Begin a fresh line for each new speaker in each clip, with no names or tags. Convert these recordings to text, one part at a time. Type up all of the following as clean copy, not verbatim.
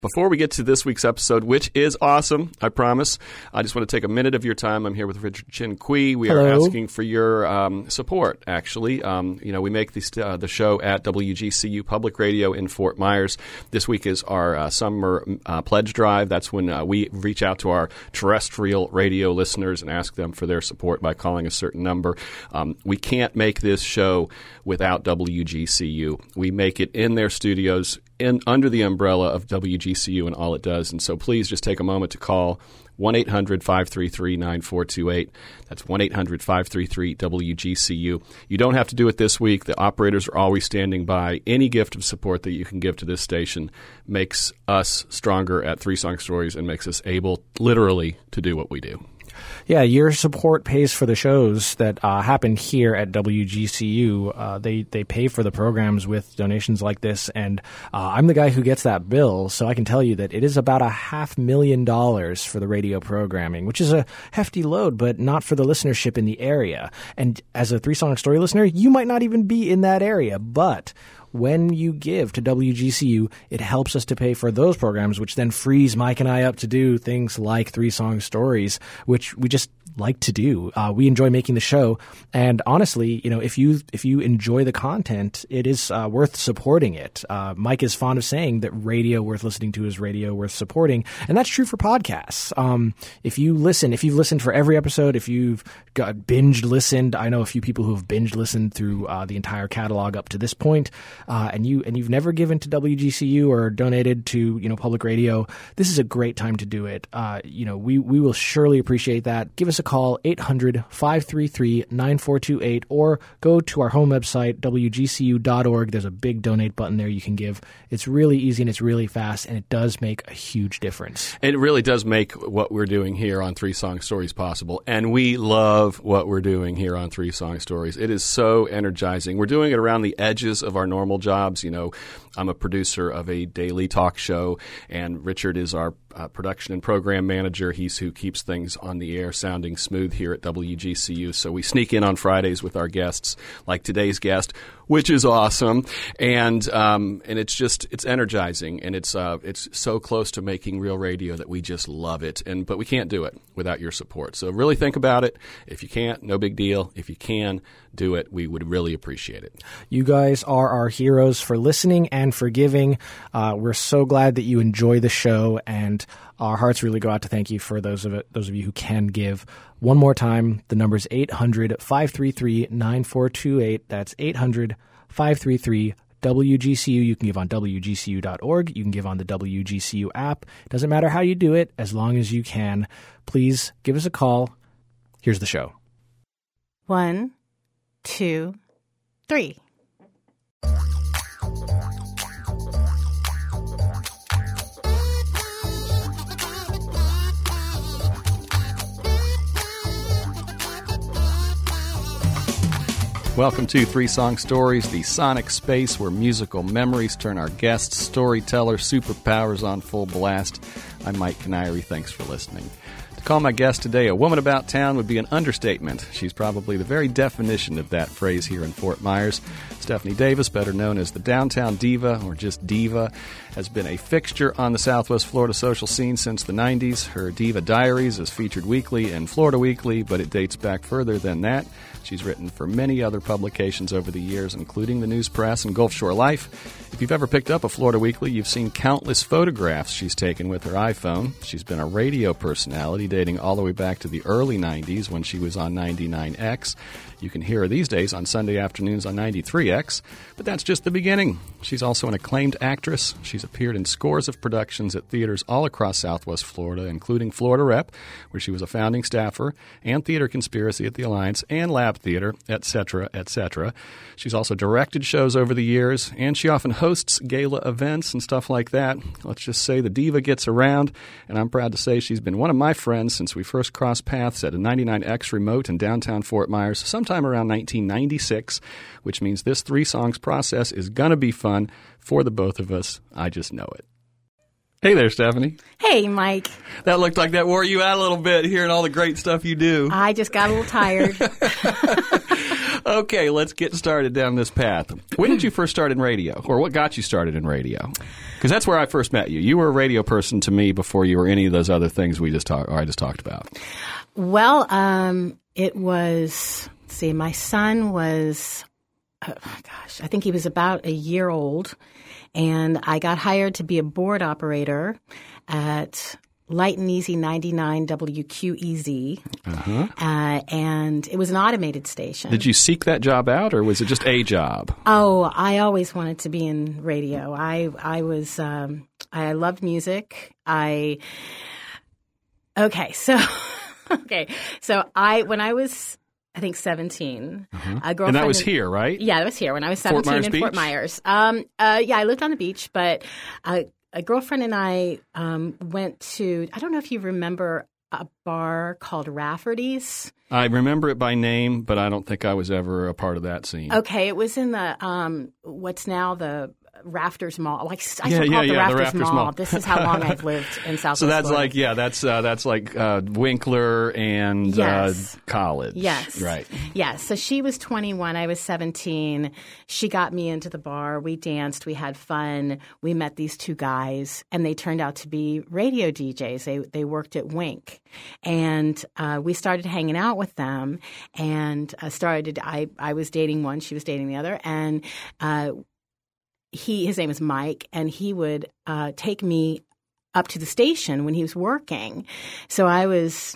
Before we get to this week's episode, which is awesome, I promise, I just want to take a minute of your time. I'm here with Richard Chin Quee. We are asking for your support, actually. We make the show at WGCU Public Radio in Fort Myers. This week is our summer pledge drive. That's when we reach out to our terrestrial radio listeners and ask them for their support by calling a certain number. We can't make this show without WGCU. We make it in their studios under the umbrella of WGCU and all it does. And so please just take a moment to call 1-800-533-9428. That's 1-800-533-WGCU. You don't have to do it this week. The operators are always standing by. Any gift of support that you can give to this station makes us stronger at Three Song Stories and makes us able, literally, to do what we do.
Yeah, your support pays for the shows that happen here at WGCU. They pay for the programs with donations like this, and I'm the guy who gets that bill, so I can tell you that it is about $500,000 for the radio programming, which is a hefty load, but not for the listenership in the area. And as a Three Song Story listener, you might not even be in that area, but when you give to WGCU, it helps us to pay for those programs, which then frees Mike and I up to do things like Three Song Stories, which we just like to do. We enjoy making the show, and honestly, if you enjoy the content, it is worth supporting it. Mike is fond of saying that radio worth listening to is radio worth supporting, and that's true for podcasts. If you've listened for every episode, if you've got binged listened, I know a few people who have binged listened through the entire catalog up to this point, and you've never given to WGCU or donated to public radio, this is a great time to do it. We will surely appreciate that. Give us a call, 800-533-9428, or go to our home website, wgcu.org. There's a big donate button there you can give. It's really easy and it's really fast, and it does make a huge difference.
It really does make what we're doing here on Three Song Stories possible, and we love what we're doing here on Three Song Stories. It is so energizing. We're doing it around the edges of our normal jobs. I'm a producer of a daily talk show, and Richard is our production and program manager. He's who keeps things on the air sounding smooth here at WGCU. So we sneak in on Fridays with our guests, like today's guest, which is awesome. And it's energizing, and it's so close to making real radio that we just love it. But we can't do it without your support. So really think about it. If you can't, no big deal. If you can, do it. We would really appreciate it.
You guys are our heroes for listening and for giving. We're so glad that you enjoy the show, and our hearts really go out to thank you for those of you who can give. One more time, the number is 800-533-9428. That's 800-533-WGCU. You can give on WGCU.org. You can give on the WGCU app. It doesn't matter how you do it, as long as you can. Please give us a call. Here's the show.
1, 2, 3.
Welcome to Three Song Stories, the sonic space where musical memories turn our guests' storyteller superpowers on full blast. I'm Mike Canary. Thanks for listening. To call my guest today a woman about town would be an understatement. She's probably the very definition of that phrase here in Fort Myers. Stephanie Davis, better known as the Downtown Diva, or just Diva, has been a fixture on the Southwest Florida social scene since the 90s. Her Diva Diaries is featured weekly in Florida Weekly, but it dates back further than that. She's written for many other publications over the years, including the News Press and Gulf Shore Life. If you've ever picked up a Florida Weekly, you've seen countless photographs she's taken with her iPhone. She's been a radio personality dating all the way back to the early 90s when she was on 99X. You can hear her these days on Sunday afternoons on 93X, but that's just the beginning. She's also an acclaimed actress. She's appeared in scores of productions at theaters all across Southwest Florida, including Florida Rep, where she was a founding staffer, and Theater Conspiracy at the Alliance, and Lab Theater, etc., etc. She's also directed shows over the years, and she often hosts gala events and stuff like that. Let's just say the diva gets around, and I'm proud to say she's been one of my friends since we first crossed paths at a 99X remote in downtown Fort Myers sometime around 1996, which means this three songs process is going to be fun for the both of us. I just know it. Hey there, Stephanie.
Hey, Mike.
That looked like that wore you out a little bit, hearing all the great stuff you do.
I just got a little tired.
Okay, let's get started down this path. When did you first start in radio, or what got you started in radio? Because that's where I first met you. You were a radio person to me before you were any of those other things I just talked about.
Well, it was, my son was, I think he was about a year old, and I got hired to be a board operator at Light and Easy 99 WQEZ, and it was an automated station.
Did you seek that job out, or was it just a job?
Oh, I always wanted to be in radio. I loved music. When I was, I think, 17, a girlfriend.
And that was here, right?
Yeah, that was here when I was 17 in Fort Myers. Yeah, I lived on the beach, but a girlfriend and I went to, I don't know if you remember a bar called Rafferty's.
I remember it by name, but I don't think I was ever a part of that scene.
Okay, it was in the, what's now the Rafters Mall. I still call it the Rafters Mall. This is how long I've lived in Southwest
So that's
Florida.
that's like Winkler and College.
Yes.
Right.
Yes. So she was 21. I was 17. She got me into the bar. We danced. We had fun. We met these two guys, and they turned out to be radio DJs. They worked at Wink. And we started hanging out with them, and I was dating one. She was dating the other. And his name is Mike, and he would take me up to the station when he was working. So I was,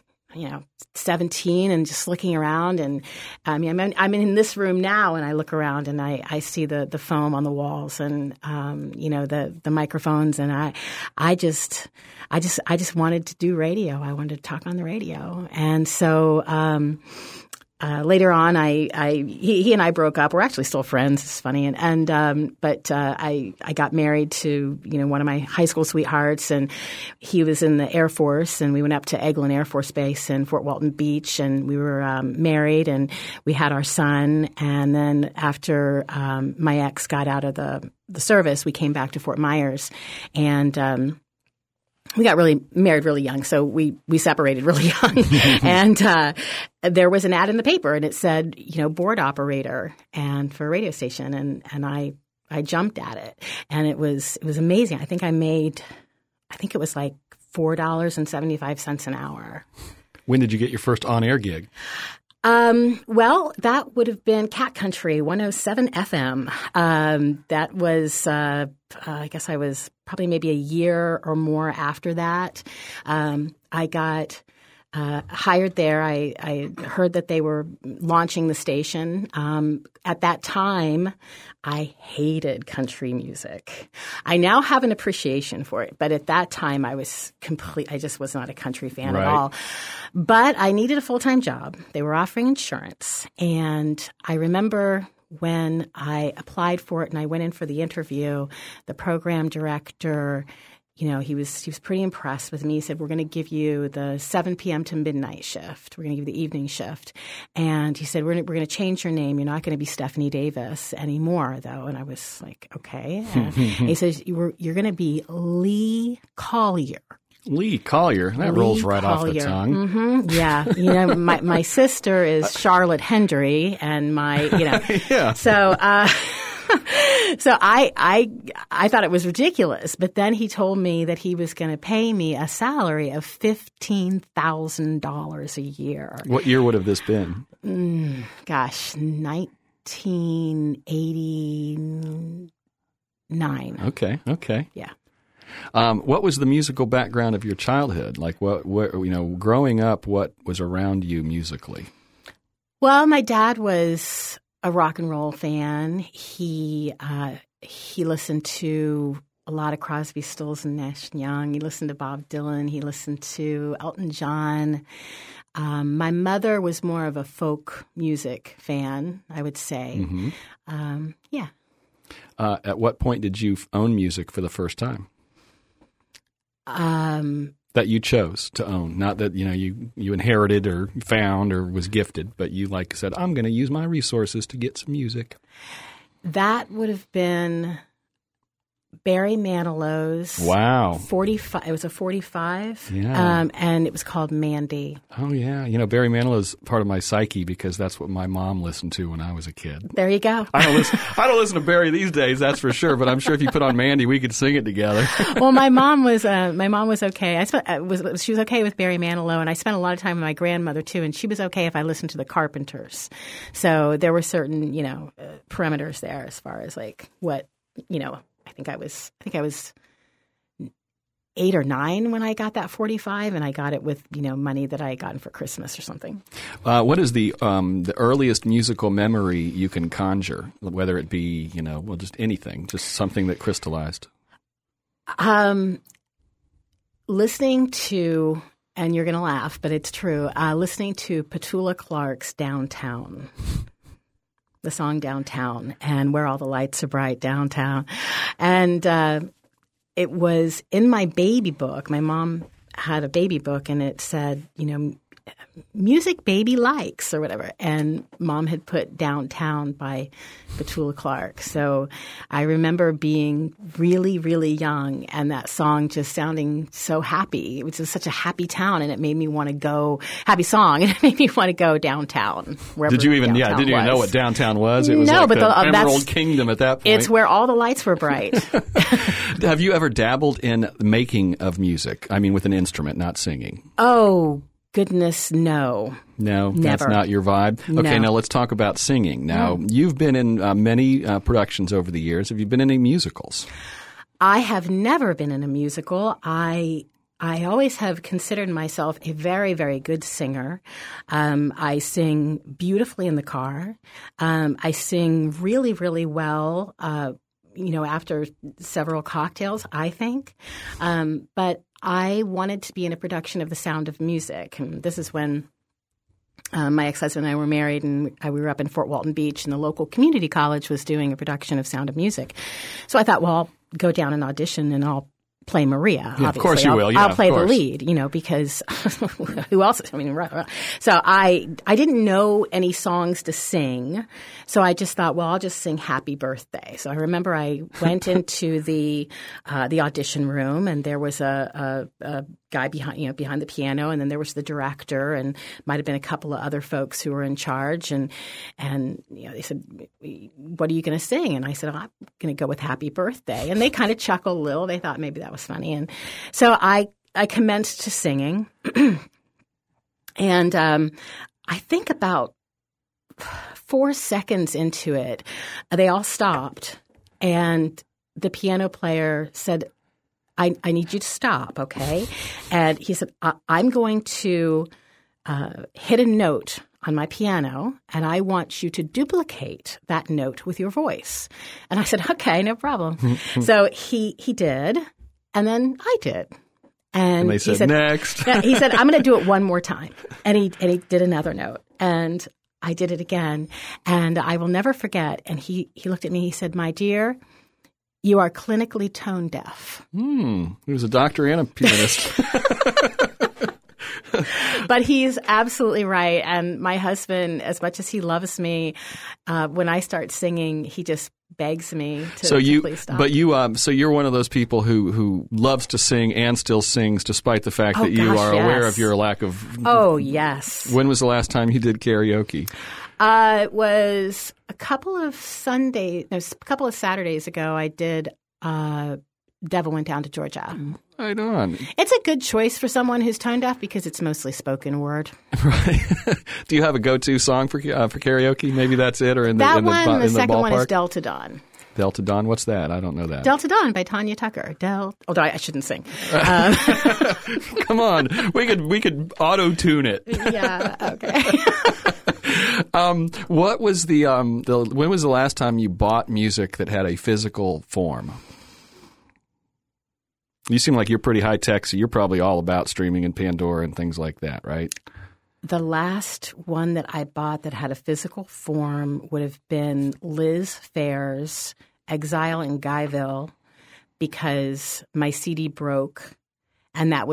17 and just looking around. And I'm in this room now, and I look around and I see the foam on the walls and the microphones, and I just wanted to do radio. I wanted to talk on the radio, and so. Later on, he and I broke up. We're actually still friends. It's funny, but I got married to one of my high school sweethearts, and he was in the Air Force, and we went up to Eglin Air Force Base in Fort Walton Beach, and we were married, and we had our son. And then after my ex got out of the service, we came back to Fort Myers, and we got married really young, so we separated really young. And there was an ad in the paper, and it said, board operator and for a radio station, and I jumped at it, and it was amazing. I think it was like $4.75 an hour.
When did you get your first on-air gig?
Well, that would have been Cat Country 107 FM. That was, I guess I was probably maybe a year or more after that. I got hired there. I heard that they were launching the station. At that time, I hated country music. I now have an appreciation for it, but at that time I just was not a country fan at all. But I needed a full-time job. They were offering insurance, and I remember when I applied for it and I went in for the interview, the program director, he was pretty impressed with me. He said, "We're going to give you the 7 p.m. to midnight shift. We're going to give you the evening shift." And he said, we're going to change your name. You're not going to be Stephanie Davis anymore, though." And I was like, okay. And he says, you're going to be Lee Collier.
Lee Collier. That rolls right off the tongue.
Mm-hmm. Yeah. My sister is Charlotte Hendry, and
yeah.
So, so I thought it was ridiculous, but then he told me that he was going to pay me a salary of $15,000 a year.
What year would have this been?
1989.
Okay.
Yeah.
What was the musical background of your childhood? Like what growing up, what was around you musically?
Well, my dad was a rock and roll fan. He listened to a lot of Crosby, Stills, and Nash Young. He listened to Bob Dylan. He listened to Elton John. My mother was more of a folk music fan, I would say.
Mm-hmm.
Yeah.
At what point did you own music for the first time? That you chose to own, not that you inherited or found or was gifted, but you said, I'm going to use my resources to get some music.
That would have been Barry Manilow's.
Wow.
45. It was a 45.
Yeah.
And it was called Mandy.
Oh, yeah. You know, Barry Manilow is part of my psyche because that's what my mom listened to when I was a kid.
There you go.
I don't listen to Barry these days, that's for sure. But I'm sure if you put on Mandy, we could sing it together.
Well, my mom was okay. She was okay with Barry Manilow, and I spent a lot of time with my grandmother too, and she was okay if I listened to the Carpenters. So there were certain, parameters there as far as like what, I think I was 8 or 9 when I got that 45, and I got it with money that I had gotten for Christmas or something.
What is the earliest musical memory you can conjure, whether it be just anything, just something that crystallized?
Listening to, and you're going to laugh, but it's true. Listening to Petula Clark's "Downtown." The song "Downtown" and "Where All the Lights Are Bright Downtown," and it was in my baby book. My mom had a baby book, and it said, music baby likes or whatever. And Mom had put "Downtown" by Petula Clark. So I remember being really, really young and that song just sounding so happy. It was just such a happy town, and it made me want to go – happy song, and it made me want to go downtown.
Did you even know what downtown was? It was like the Emerald Kingdom at that point.
It's where all the lights were bright.
Have you ever dabbled in making of music? I mean, with an instrument, not singing.
Oh, goodness, no.
No,
never.
That's not your vibe? Okay, Now let's talk about singing. Now, you've been in many productions over the years. Have you been in any musicals?
I have never been in a musical. I always have considered myself a very, very good singer. I sing beautifully in the car. I sing really, really well, after several cocktails, I think. But I wanted to be in a production of The Sound of Music. And this is when my ex-husband and I were married, and we were up in Fort Walton Beach, and the local community college was doing a production of Sound of Music. So I thought, well, I'll go down and audition, and I'll play Maria.
Yeah,
obviously.
Of course you will. Yeah,
I'll play the lead, because who else? I mean, so I didn't know any songs to sing, so I just thought, well, I'll just sing "Happy Birthday." So I remember I went into the audition room, and there was a guy behind the piano, and then there was the director, and might have been a couple of other folks who were in charge, and they said, "What are you going to sing?" And I said, "I'm going to go with "Happy Birthday." And they kind of chuckled a little. They thought maybe that was funny, and so I commenced to singing, and I think about 4 seconds into it, they all stopped, and the piano player said, I need you to stop, okay? And he said, I'm going to hit a note on my piano, and I want you to duplicate that note with your voice. And I said, okay, no problem. So he did, and then I did. And
they said, next.
Yeah, he said, I'm going to do it one more time. And he did another note. And I did it again. And I will never forget. And he looked at me, he said, "My dear, you are clinically tone deaf."
He was a doctor and a pianist.
But he's absolutely right. And my husband, as much as he loves me, when I start singing, he just begs me to please stop.
But so you're one of those people who loves to sing and still sings despite the fact that you are aware of your lack of.
Oh, yes.
When was the last time you did karaoke?
It was a couple of Saturdays ago. I did Devil Went Down to Georgia.
Right on.
It's a good choice for someone who's tone deaf because it's mostly spoken word.
Right. Do you have a go-to song for karaoke? Maybe that's it, or in the ballpark?
The second one is Delta Dawn.
Delta Dawn? What's that? I don't know that.
Delta Dawn by Tanya Tucker. Although I shouldn't sing.
Come on, we could auto-tune it.
Yeah. Okay.
What was when was the last time you bought music that had a physical form? You seem like you're pretty high tech, so you're probably all about streaming and Pandora and things like that, right?
The last one that I bought that had a physical form would have been Liz Phair's Exile in Guyville, because my CD broke, and that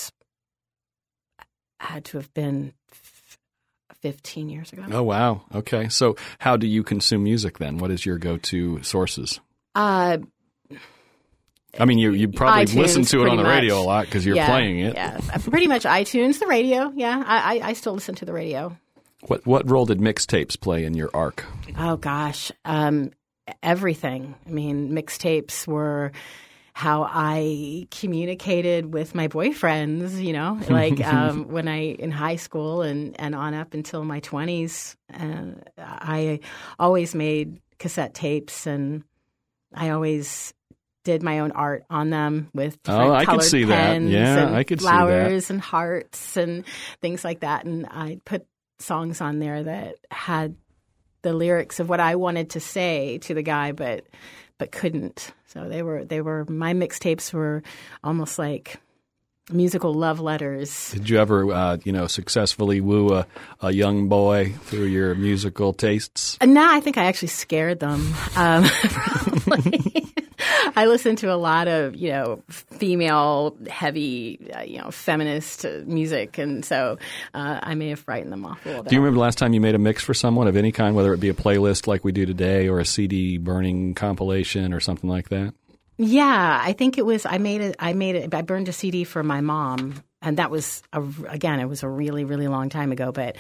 had to have been 15 years ago.
Oh, wow. Okay. So how do you consume music then? What is your go-to sources? I mean, you probably
iTunes,
listen to it on the
pretty
radio
much.
a lot because you're playing it.
Yeah, pretty much iTunes, the radio. Yeah, I still listen to the radio.
What role did mixtapes play in your arc?
Oh gosh, everything. I mean, mixtapes were how I communicated with my boyfriends, like when in high school and on up until my 20s. I always made cassette tapes, and I always did my own art on them with different colored pens and
I could
flowers
see that.
and hearts and things like that. And I put songs on there that had the lyrics of what I wanted to say to the guy, but couldn't. So they were my mixtapes were almost like musical love letters.
Did you ever, successfully woo a young boy through your musical tastes?
No, I think I actually scared them. Probably. I listened to a lot of, female, heavy, feminist music, and so I may have frightened them off a little bit.
Do you remember the last time you made a mix for someone of any kind, whether it be a playlist like we do today or a CD burning compilation or something like that?
Yeah, I think it was. I burned a CD for my mom, and that was it was a really, really long time ago. But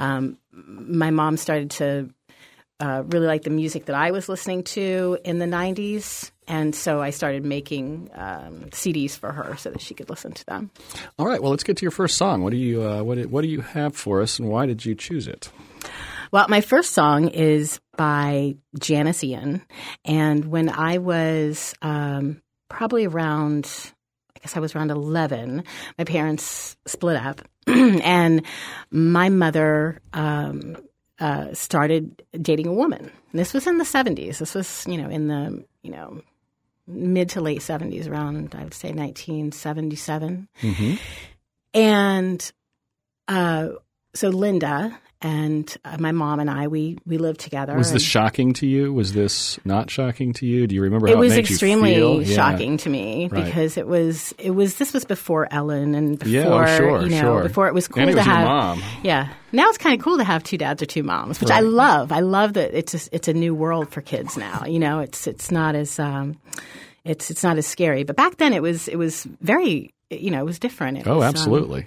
my mom started to really like the music that I was listening to in the 90s. And so I started making CDs for her so that she could listen to them.
All right. Well, let's get to your first song. What do you have for us, and why did you choose it?
Well, my first song is by Janis Ian. And when I was probably around 11, my parents split up. And my mother started dating a woman. And this was in the 70s. This was, in the, mid to late 70s, around, I would say, 1977. Mm-hmm. And so Linda and my mom and I, we lived together.
Was this shocking to you? Was this not shocking to you? Do you remember how it made you feel?
It was extremely shocking to me because it was this was before Ellen and before before it was cool
and it was
to have
your mom.
Yeah. Now it's kind of cool to have two dads or two moms, which I love. I love that it's a new world for kids now. It's not as it's not as scary. But back then it was very it was different.
Absolutely.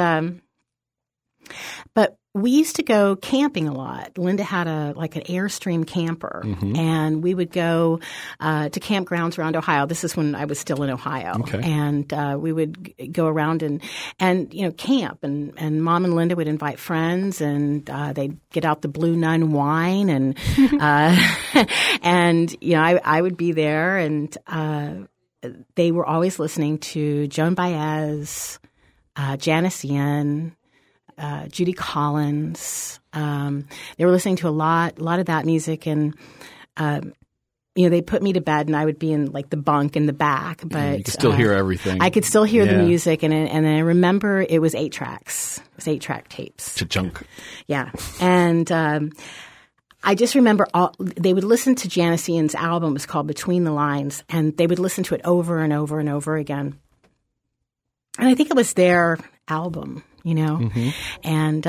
But we used to go camping a lot. Linda had an Airstream camper, and we would go to campgrounds around Ohio. This is when I was still in Ohio, and we would go around and camp. And Mom and Linda would invite friends, and they'd get out the Blue Nun wine, and and I would be there, and they were always listening to Joan Baez, Janis Ian, Judy Collins. They were listening to a lot of that music, and they put me to bed, and I would be in the bunk in the back. But
you could still hear everything.
I could still hear the music, and I remember it was 8 tracks. It was 8-track tapes.
Cha-chunk.
Yeah, and I just remember they would listen to Janis Ian's album. It was called Between the Lines, and they would listen to it over and over and over again. And I think it was their album. And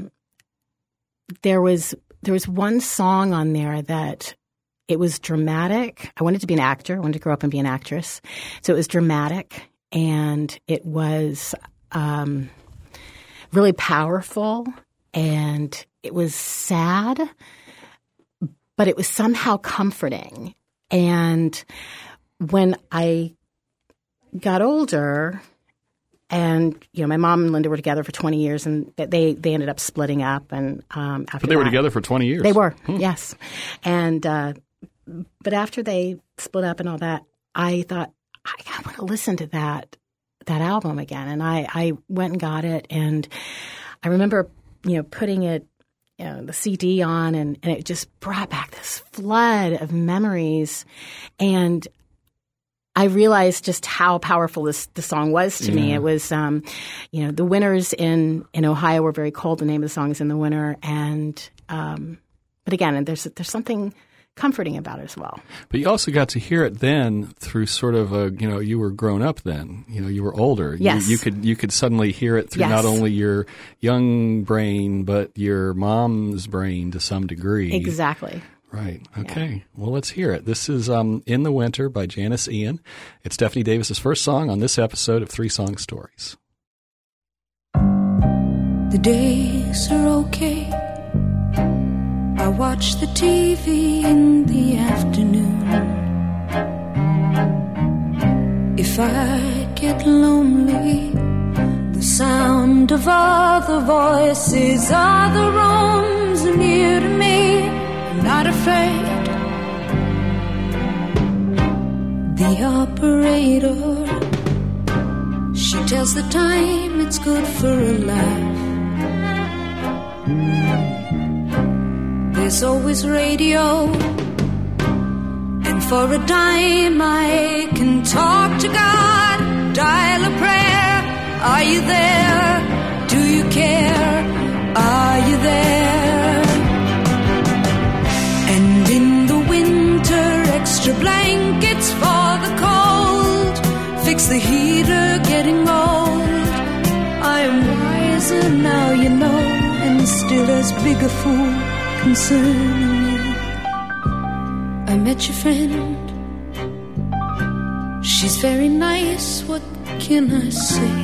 there was one song on there that it was dramatic. I wanted to be an actor. I wanted to grow up and be an actress. So it was dramatic, and it was really powerful, and it was sad, but it was somehow comforting. And when I got older, and my mom and Linda were together for 20 years, and they ended up splitting up. And after
but they were together for 20 years.
They were, yes. And but after they split up and all that, I thought I want to listen to that album again. And I went and got it, and I remember putting it the CD on, and it just brought back this flood of memories, and I realized just how powerful the song was to me. It was, the winters in Ohio were very cold. The name of the song is In the Winter. And, but again, there's something comforting about it as well.
But you also got to hear it then through sort of you were grown up then. You were older.
Yes.
You could suddenly hear it through not only your young brain, but your mom's brain to some degree.
Exactly.
Right. Okay. Well, let's hear it. This is In the Winter by Janice Ian. It's Stephanie Davis's first song on this episode of 3 Song Stories.
The days are okay. I watch the TV in the afternoon. If I get lonely, the sound of other voices, other rooms are near to me. I'm not afraid. The operator, she tells the time, it's good for a laugh. There's always radio, and for a dime I can talk to God, dial a prayer. Are you there? Do you care? Are you there? And in the winter, extra blankets for the cold. Fix the heater, getting old. I am wiser now, you know, and still as big a fool concerning you. I met your friend. She's very nice, what can I say?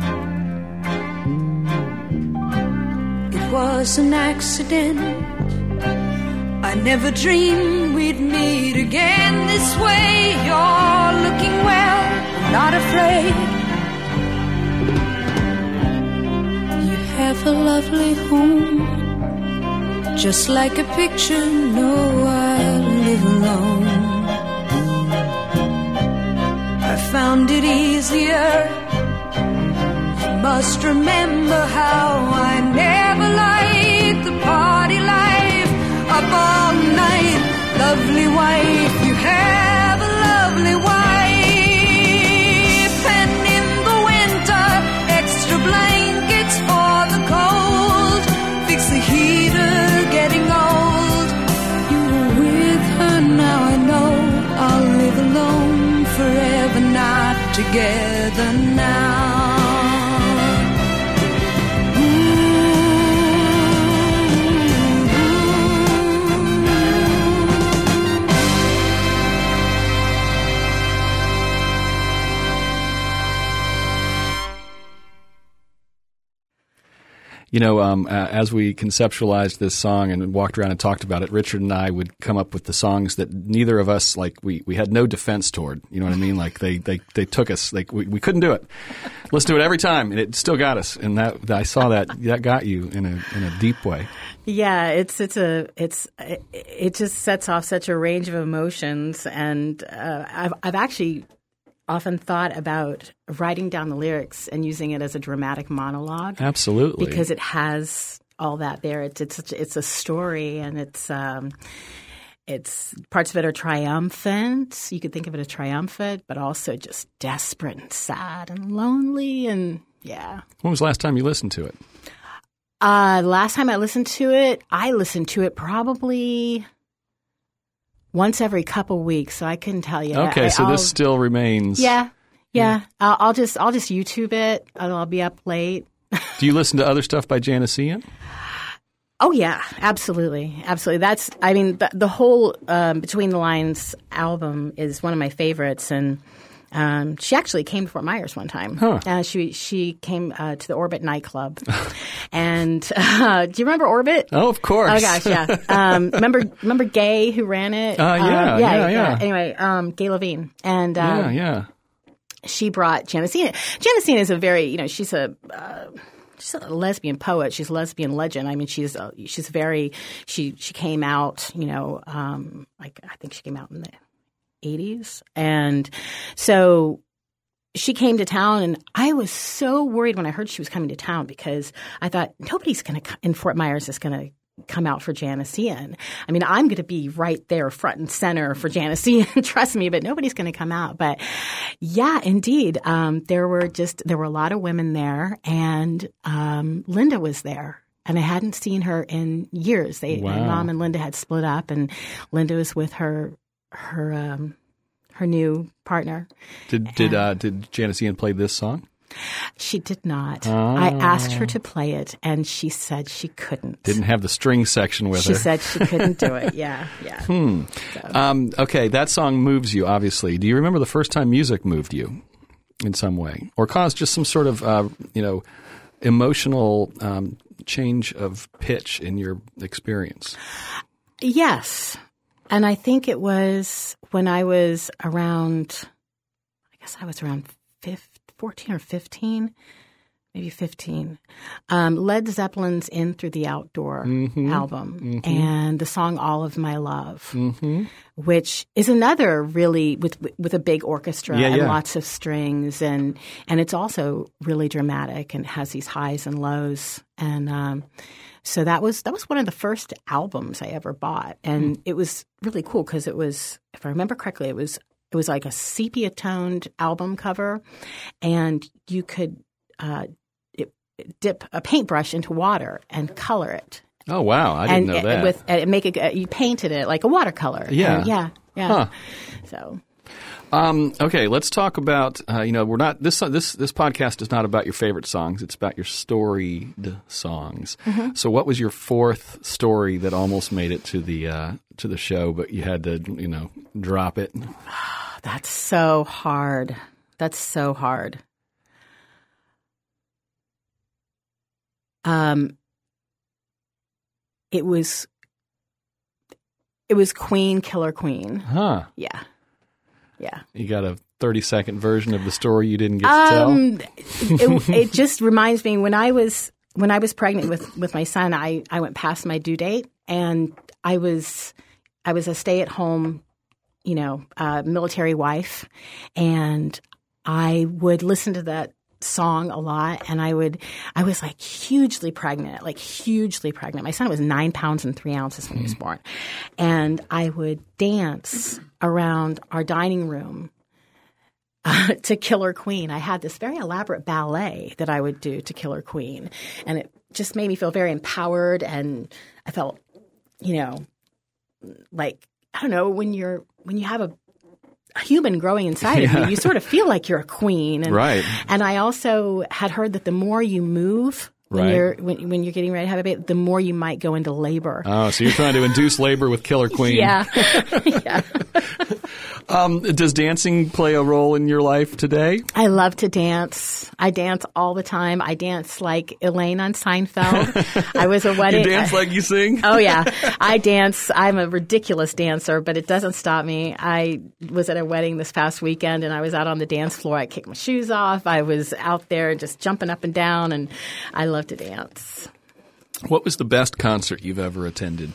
It was an accident. I never dreamed we'd meet again this way. You're looking well, not afraid. You have a lovely home, just like a picture. No, I live alone. I found it easier. You must remember how I never liked the party life. Up all night, lovely wife, you have a lovely wife. And in the winter, extra blankets for the cold. Fix the heater, getting old. You were with her, now I know I'll live alone forever, not together now.
You know, as we conceptualized this song and walked around and talked about it, Richard and I would come up with the songs that neither of us, like, we had no defense toward. You know what I mean? Like, they took us. Like, we couldn't do it. Let's do it every time, and it still got us. And that I saw that got you in a deep way.
Yeah, it just sets off such a range of emotions, and I've actually often thought about writing down the lyrics and using it as a dramatic monologue.
Absolutely.
Because it has all that there. It's a story, and it's parts of it are triumphant. You could think of it as triumphant, but also just desperate and sad and lonely, and yeah.
When was the last time you listened to it?
Last time I listened to it probably once every couple weeks, so I couldn't tell you.
Okay, so this still remains.
Yeah. I'll just YouTube it. I'll be up late.
Do you listen to other stuff by Janice Ian?
Oh yeah, absolutely. That's, I mean, the whole Between the Lines album is one of my favorites, and she actually came to Fort Myers one time.
Huh.
She came to the Orbit nightclub, and do you remember Orbit?
Oh, of course.
Oh gosh, yeah. Remember Gay, who ran it?
Yeah.
Anyway, Gay Levine, and
yeah.
She brought Janice Ian. Janice Ian is a very, she's a lesbian poet. She's a lesbian legend. I mean, she came out, like I think she came out in the 80s. And so she came to town, and I was so worried when I heard she was coming to town, because I thought nobody's going to in Fort Myers is going to come out for Janice Ian. I mean, I'm going to be right there front and center for Janice Ian, trust me, but nobody's going to come out. But yeah, indeed, there were a lot of women there, and Linda was there. And I hadn't seen her in years.
Wow.
My mom and Linda had split up, and Linda was with her new partner.
Did Janice Ian play this song?
She did not. I asked her to play it, and she said she couldn't.
Didn't have the string section with her.
She said she couldn't do it. Yeah. So.
Okay, that song moves you, obviously. Do you remember the first time music moved you in some way or caused just some sort of, emotional change of pitch in your experience?
Yes. And I think it was when I was around, 14 or 15, maybe 15. Led Zeppelin's In Through the Outdoor album and the song All of My Love, which is another really with a big orchestra and lots of strings. And it's also really dramatic and has these highs and lows. And so that was one of the first albums I ever bought. And it was really cool because it was, if I remember correctly, it was like a sepia-toned album cover, and you could dip a paintbrush into water and color it.
Oh, wow. I didn't know that.
You painted it like a watercolor.
Yeah.
Yeah.
Huh.
So.
Okay, let's talk about, we're not, this podcast is not about your favorite songs. It's about your storied songs. So what was your fourth story that almost made it to the show, but you had to, drop it?
That's so hard. It was Queen, Killer Queen.
Huh.
Yeah.
You got a 30-second version of the story you didn't get to tell?
It just reminds me when I was pregnant with my son, I went past my due date, and I was a stay-at-home, military wife, and I would listen to that song a lot, and I was like hugely pregnant. My son was 9 pounds and 3 ounces when he was born, and I would dance around our dining room to Killer Queen. I had this very elaborate ballet that I would do to Killer Queen, and it just made me feel very empowered, and I felt, like, I don't know, when you have a human growing inside of you, you sort of feel like you're a queen. And,
right.
And I also had heard that the more you move when you're getting ready to have a baby, the more you might go into labor.
Oh, so you're trying to induce labor with Killer Queen.
Yeah. Yeah.
Does dancing play a role in your life today?
I love to dance. I dance all the time. I dance like Elaine on Seinfeld. I was a wedding.
You dance like you sing?
Oh, yeah. I dance. I'm a ridiculous dancer, but it doesn't stop me. I was at a wedding this past weekend, and I was out on the dance floor. I kicked my shoes off. I was out there just jumping up and down, and I love to dance.
What was the best concert you've ever attended?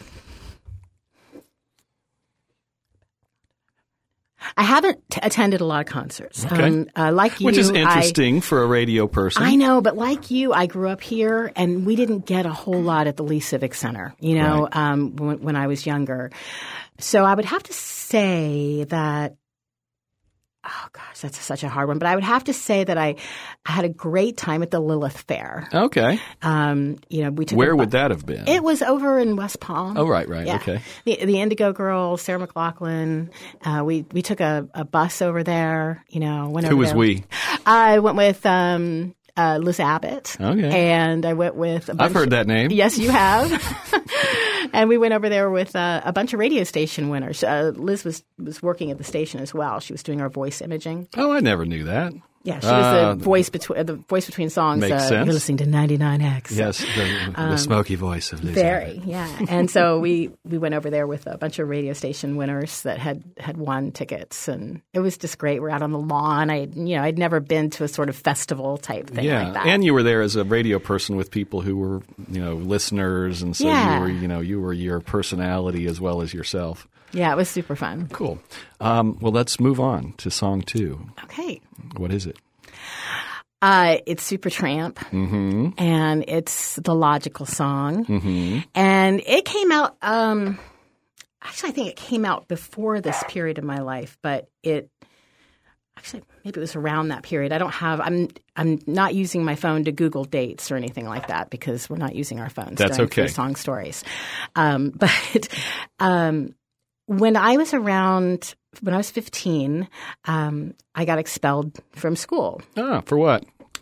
I haven't attended a lot of concerts.
Okay.
Like you,
which is interesting for a radio person.
I know, but like you, I grew up here, and we didn't get a whole lot at the Lee Civic Center,
Right.
When I was younger. So I would have to say that, oh gosh, that's such a hard one. But I would have to say that I had a great time at the Lilith Fair.
Okay.
We took.
Where would that have been?
It was over in West Palm.
Oh, right.
Yeah.
Okay.
The Indigo Girls, Sarah McLachlan. We took a bus over there. Went over
Who was
there.
we?
I went with Liz Abbott.
Okay.
And I went with a bunch
I've heard that name.
Yes, you have. And we went over there with a bunch of radio station winners. Liz was working at the station as well. She was doing our voice imaging.
Oh, I never knew that.
Yeah, she was the voice between songs.
Makes sense.
You're listening to 99X.
Yes, the smoky voice of Liz.
Very, yeah. And so we went over there with a bunch of radio station winners that had won tickets, and it was just great. We're out on the lawn. I'd never been to a sort of festival type thing like that.
And you were there as a radio person with people who were listeners, and so you were your personality as well as yourself.
Yeah, it was super fun.
Cool. Well, let's move on to song 2.
Okay.
What is it?
It's Supertramp, and it's the Logical Song. And it came out, actually I think it came out before this period of my life, but maybe it was around that period. I'm not using my phone to Google dates or anything like that because we're not using our phones for song stories. But when I was 15, I got expelled from school.
Ah, for what?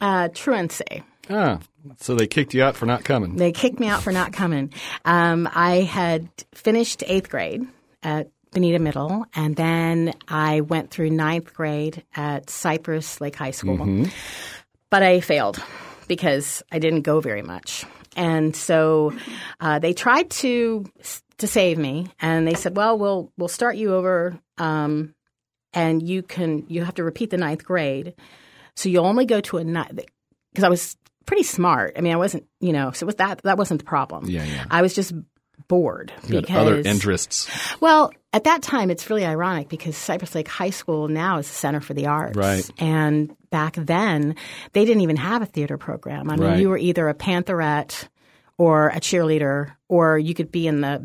Truancy.
Ah, so they kicked you out for not coming.
They kicked me out for not coming. I had finished 8th grade at Bonita Middle, and then I went through 9th grade at Cypress Lake High School. Mm-hmm. But I failed because I didn't go very much. And so they tried to save me, and they said, well, we'll start you over, and you have to repeat the 9th grade. So you'll only go to because I was pretty smart. I mean, I wasn't, so with that wasn't the problem.
Yeah.
I was just bored
because other interests.
Well, at that time, it's really ironic because Cypress Lake High School now is the Center for the Arts.
Right.
And back then, they didn't even have a theater program. I mean, you were either a pantherette or a cheerleader, or you could be in the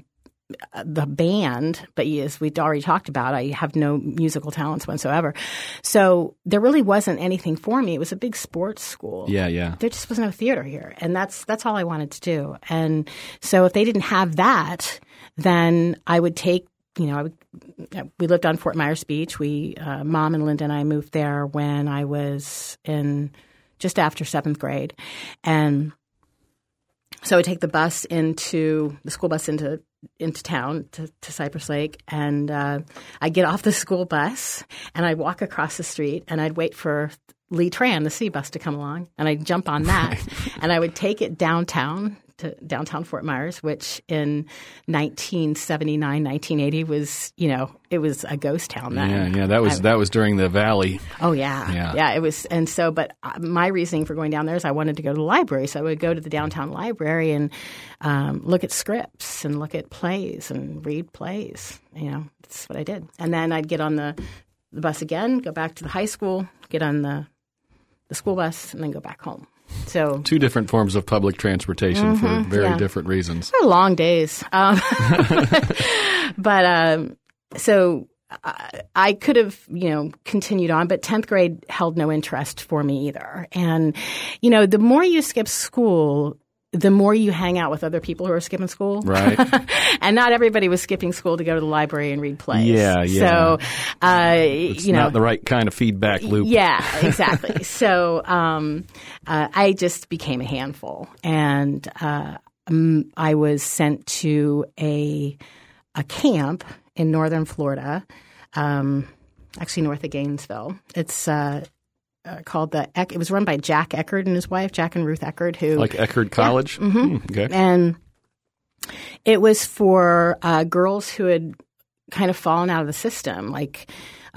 band, but as we'd already talked about, I have no musical talents whatsoever. So there really wasn't anything for me. It was a big sports school.
Yeah.
There just was no theater here, and that's all I wanted to do. And so if they didn't have that, then I would take. We lived on Fort Myers Beach. Mom and Linda and I moved there when I was just after 7th grade, and so I would take the school bus into town to Cypress Lake, and I'd get off the school bus and I'd walk across the street and I'd wait for Lee Tran, the city bus, to come along, and I'd jump on that and I would take it downtown to downtown Fort Myers, which in 1979, 1980 was, it was a ghost town then.
Yeah, that was during the Valley.
Oh, yeah, it was. And so, but my reasoning for going down there is I wanted to go to the library. So I would go to the downtown library and look at scripts and look at plays and read plays. That's what I did. And then I'd get on the bus again, go back to the high school, get on the school bus, and then go back home. So 2
different forms of public transportation for very different reasons.
They're long days. So I could have, continued on, but 10th grade held no interest for me either. And, the more you skip school, the more you hang out with other people who are skipping school.
Right.
And not everybody was skipping school to go to the library and read plays.
Yeah.
So,
it's not the right kind of feedback loop.
Yeah, exactly. So I just became a handful. And I was sent to a camp in northern Florida, actually north of Gainesville. It's called it was run by Jack Eckerd and his wife, Jack and Ruth Eckerd, who
like Eckerd College.
Yeah. Mm-hmm.
Okay,
and it was for girls who had kind of fallen out of the system, like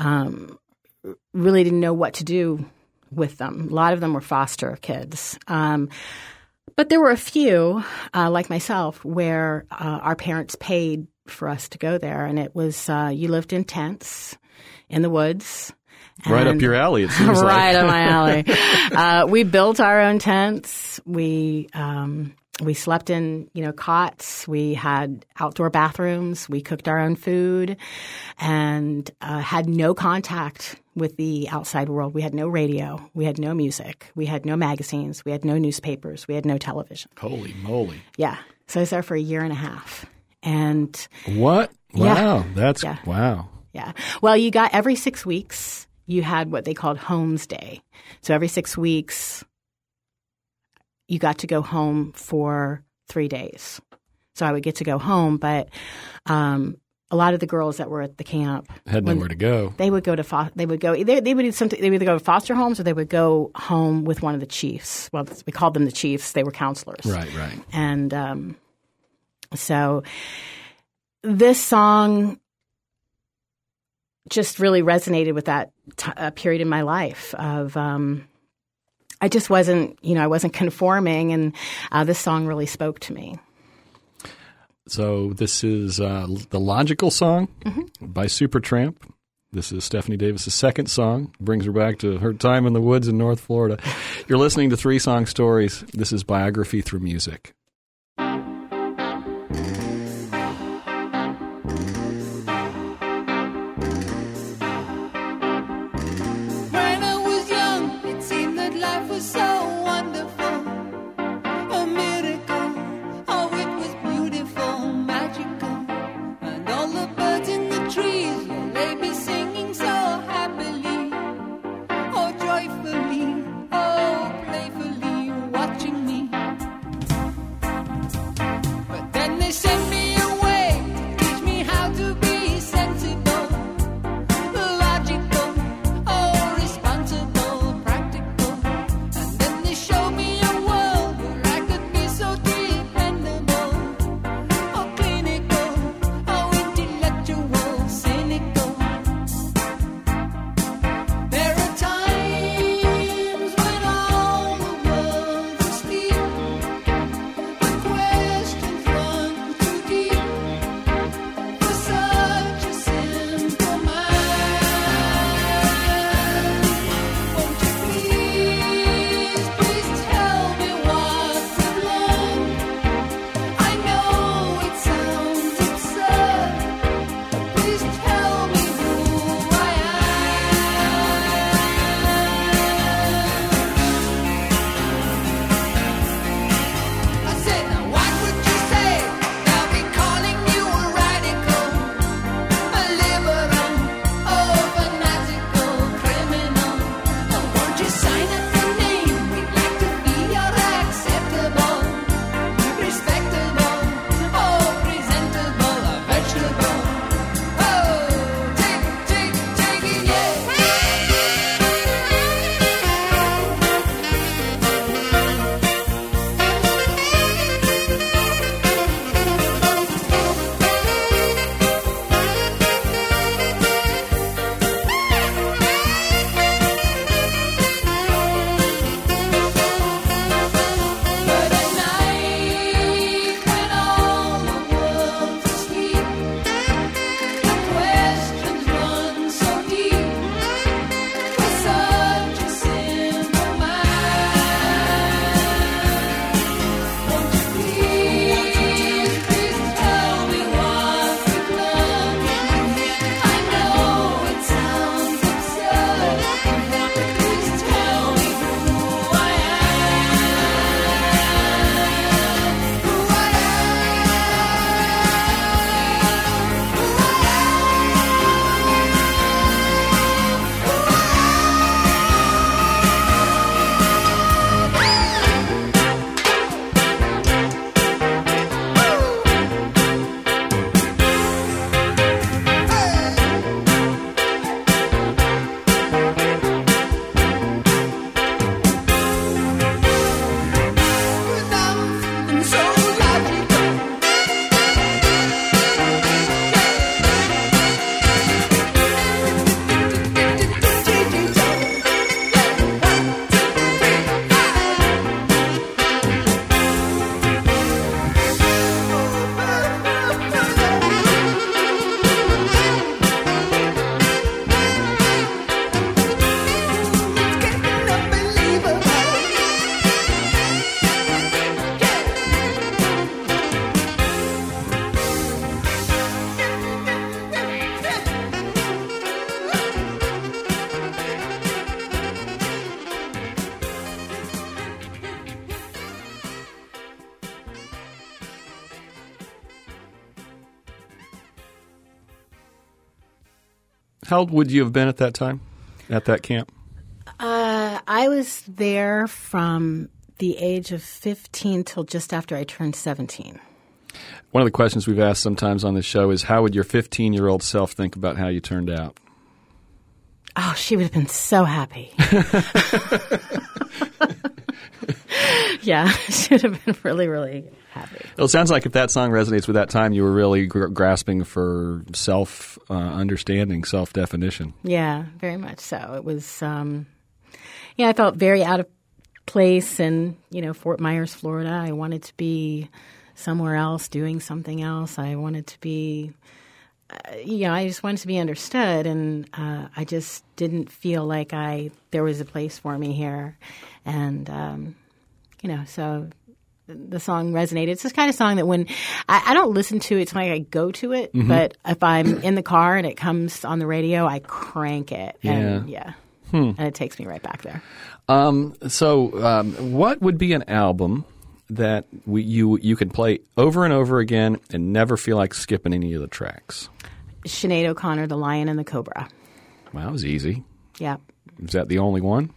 really didn't know what to do with them. A lot of them were foster kids, but there were a few like myself where our parents paid for us to go there, and it was you lived in tents in the woods.
Right up your alley, it seems
right
like.
up my alley. We built our own tents. We slept in, cots. We had outdoor bathrooms. We cooked our own food and had no contact with the outside world. We had no radio. We had no music. We had no magazines. We had no newspapers. We had no television.
Holy moly.
Yeah. So I was there for a year and a half. And
what? Wow.
Yeah.
Wow.
Yeah. Well, you got every 6 weeks. You had what they called Homes Day. So every 6 weeks, you got to go home for 3 days. So I would get to go home, but a lot of the girls that were at the camp
had nowhere to go.
They would go to they would either go to foster homes or they would go home with one of the chiefs. Well, we called them the chiefs. They were counselors.
Right.
And so this song just really resonated with that period in my life of I just wasn't, I wasn't conforming, and this song really spoke to me.
So this is The Logical Song by Supertramp. This is Stephanie Davis's second song. Brings her back to her time in the woods in North Florida. You're listening to 3 Song Stories. This is Biography Through Music.
Joyfully, oh, play.
How old would you have been at that time, at that camp?
I was there from the age of 15 till just after I turned 17.
One of the questions we've asked sometimes on this show is, how would your 15-year-old self think about how you turned out?
Oh, she would have been so happy. Yeah, she would have been really, really happy.
Well, it sounds like if that song resonates with that time, you were really grasping for self-understanding, self-definition.
Yeah, very much so. It was, I felt very out of place in, Fort Myers, Florida. I wanted to be somewhere else, doing something else. I wanted to be, I just wanted to be understood, and I just didn't feel like there was a place for me here. And, so the song resonated. It's this kind of song that when I don't listen to it, it's like I go to it, but if I'm in the car and it comes on the radio, I crank it. And, and it takes me right back there.
So what would be an album that you could play over and over again and never feel like skipping any of the tracks?
Sinead O'Connor, The Lion and the Cobra.
Well, that was easy.
Yeah.
Is that the only one?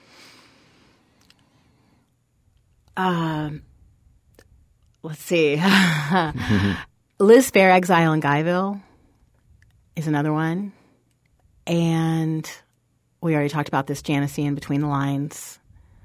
Let's see. Liz Phair, Exile in Guyville is another one. And we already talked about this, Janissie in Between the Lines.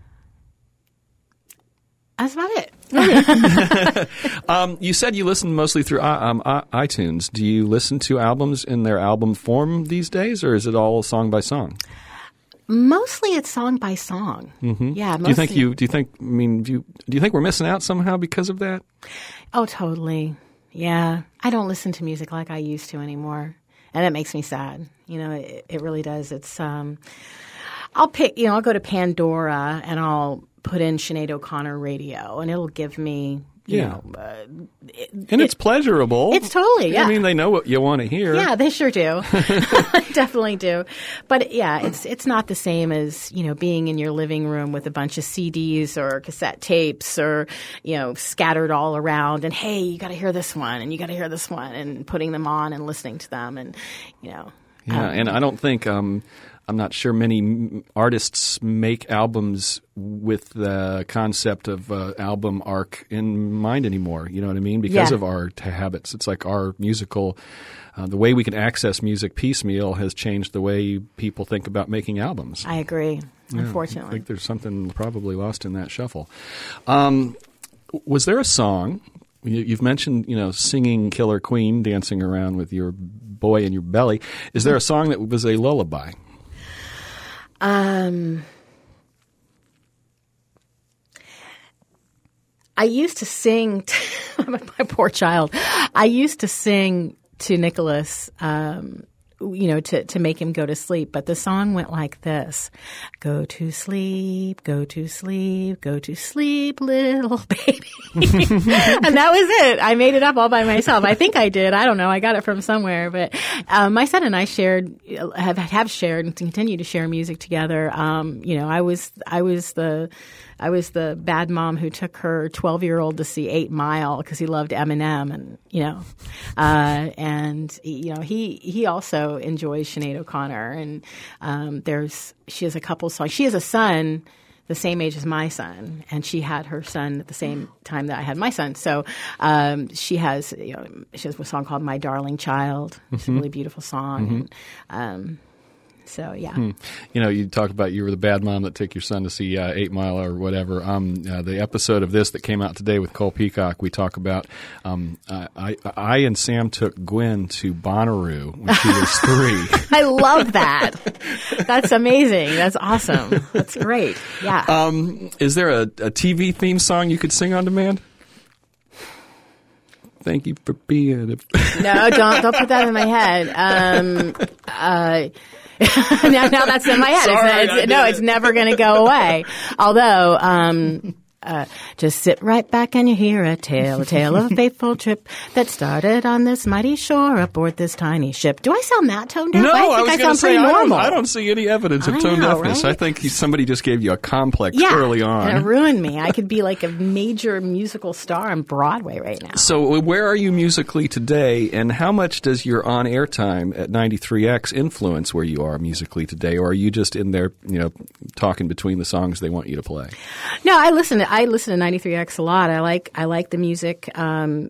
That's about it.
You said you listen mostly through iTunes. Do you listen to albums in their album form these days, or is it all song by song?
Mostly it's song by song. Mm-hmm. Yeah. Mostly.
Do you think we're missing out somehow because of that?
Oh, totally. Yeah. I don't listen to music like I used to anymore, and it makes me sad. It really does. It's I'll go to Pandora and I'll put in Sinead O'Connor radio, and it'll give me,
and it's pleasurable.
It's totally, yeah.
I mean, they know what you want to hear.
Yeah, they sure do. Definitely do. But yeah, it's not the same as, being in your living room with a bunch of CDs or cassette tapes or, scattered all around, and hey, you got to hear this one and you got to hear this one, and putting them on and listening to them, and
Yeah, and I don't think I'm not sure many artists make albums with the concept of album arc in mind anymore. You know what I mean? Because of our habits. It's like our musical, the way we can access music piecemeal has changed the way people think about making albums.
I agree, unfortunately.
I think there's something probably lost in that shuffle. Was there a song, you've mentioned, singing Killer Queen, dancing around with your boy in your belly. Is there a song that was a lullaby?
I used to sing my poor child. I used to sing to Nicholas, to make him go to sleep. But the song went like this: "Go to sleep, go to sleep, go to sleep, little baby." And that was it. I made it up all by myself. I think I did. I don't know. I got it from somewhere. But my son and I have shared and continue to share music together. I was the bad mom who took her 12-year-old to see 8 Mile because he loved Eminem, and he also enjoys Sinead O'Connor, and she has a couple songs. She has a son the same age as my son, and she had her son at the same time that I had my son. So she has a song called "My Darling Child." It's a really beautiful song. And, so, yeah.
You talk about you were the bad mom that took your son to see 8 Mile or whatever. The episode of this that came out today with Cole Peacock, we talk about I and Sam took Gwen to Bonnaroo when she was 3.
I love that. That's amazing. That's awesome. That's great. Yeah.
Is there a TV theme song you could sing on demand? Thank you for being
No, don't put that in my head. now that's in my head.
Sorry,
it's never going to go away. Although, Just sit right back and you hear a tale of a fateful trip that started on this mighty shore aboard this tiny ship. Do I sound that tone deaf?
No,
I think I sound pretty normal.
I don't see any evidence of tone deafness.
Right?
I think somebody just gave you a complex early on.
And it ruined me. I could be like a major musical star on Broadway right now.
So where are you musically today, and how much does your on-air time at 93X influence where you are musically today, or are you just in there, talking between the songs they want you to play?
No, I listen to 93X a lot. I like the music. There's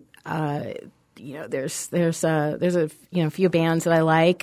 a few bands that I like.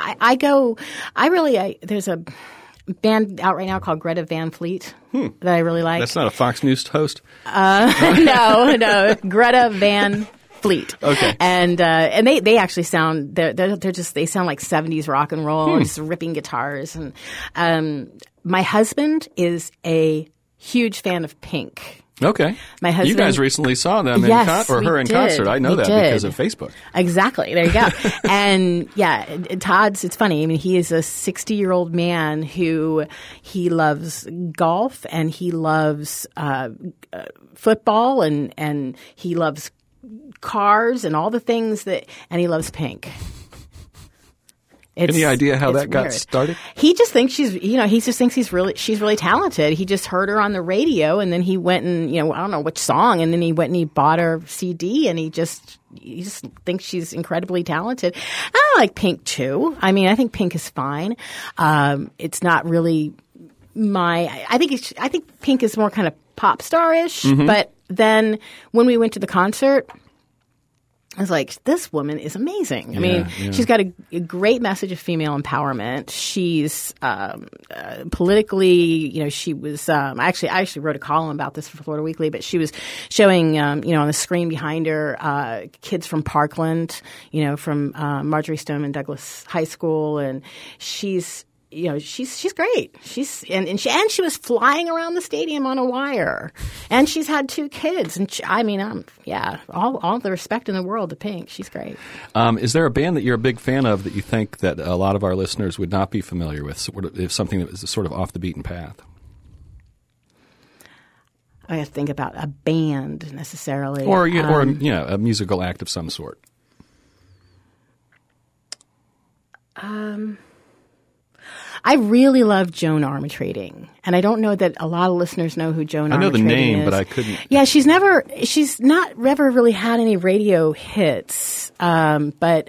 There's a band out right now called Greta Van Fleet that I really like.
That's not a Fox News host?
No, Greta Van Fleet.
Okay.
And they actually sound they sound like 70s rock and roll, just ripping guitars. And my husband is a huge fan of Pink.
Okay.
My husband,
you guys recently saw them in concert. I know that because of Facebook.
Exactly. There you go. And Todd's, it's funny. I mean, he is a 60-year-old man who he loves golf and he loves football and he loves cars and all the things and he loves Pink.
Any idea how that got
weird.
started?
He just thinks she's really talented. He just heard her on the radio, and then he went and I don't know which song, and then he went and he bought her CD, and he just thinks she's incredibly talented. I like Pink too. I mean, I think Pink is fine. It's not really I think Pink is more kind of pop star-ish. Mm-hmm. But then when we went to the concert, I was like, this woman is amazing. I mean, she's got a great message of female empowerment. She's politically, she was I actually wrote a column about this for Florida Weekly, but she was showing, on the screen behind her, kids from Parkland, from Marjorie Stoneman Douglas High School, and she's great. She was flying around the stadium on a wire, and she's had 2 kids. And all the respect in the world to Pink. She's great.
Is there a band that you're a big fan of that you think that a lot of our listeners would not be familiar with? Something that was sort of off the beaten path.
I have to think about a band necessarily,
or a musical act of some sort.
I really love Joan Armatrading, and I don't know that a lot of listeners know who Joan Armatrading is.
I know the name, but I couldn't.
Yeah, she's not ever really had any radio hits. But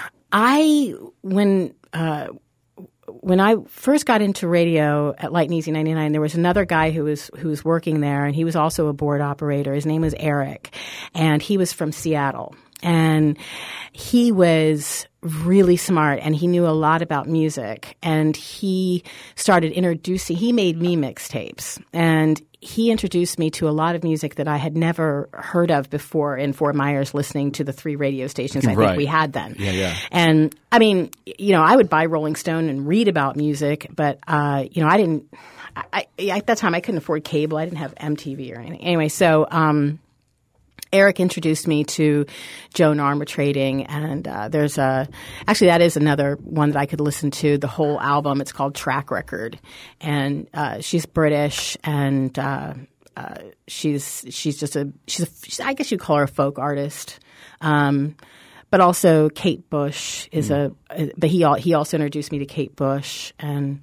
when I first got into radio at Light and Easy 99, there was another guy who was working there, and he was also a board operator. His name was Eric, and he was from Seattle. And he was really smart, and he knew a lot about music. And he made me mixtapes. And he introduced me to a lot of music that I had never heard of before in Fort Myers, listening to the 3 radio stations I think we had then.
Yeah.
And I mean, I would buy Rolling Stone and read about music, but I didn't. At that time I couldn't afford cable. I didn't have MTV or anything. Anyway, so Eric introduced me to Joan Armatrading, and that is another one that I could listen to the whole album. It's called Track Record, and she's British, and she's I guess you'd call her a folk artist. But also Kate Bush is but he also introduced me to Kate Bush, and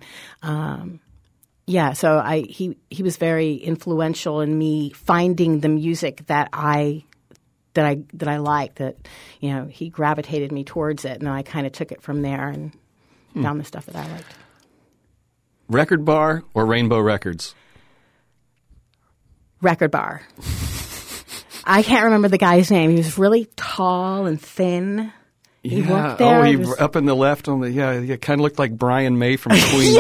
so he was very influential in me finding the music that I liked. That he gravitated me towards it, and I kind of took it from there and found the stuff that I liked.
Record Bar or Rainbow Records?
Record Bar. I can't remember the guy's name. He was really tall and thin. He worked there.
Up in the left on the he kind of looked like Brian May from Queen.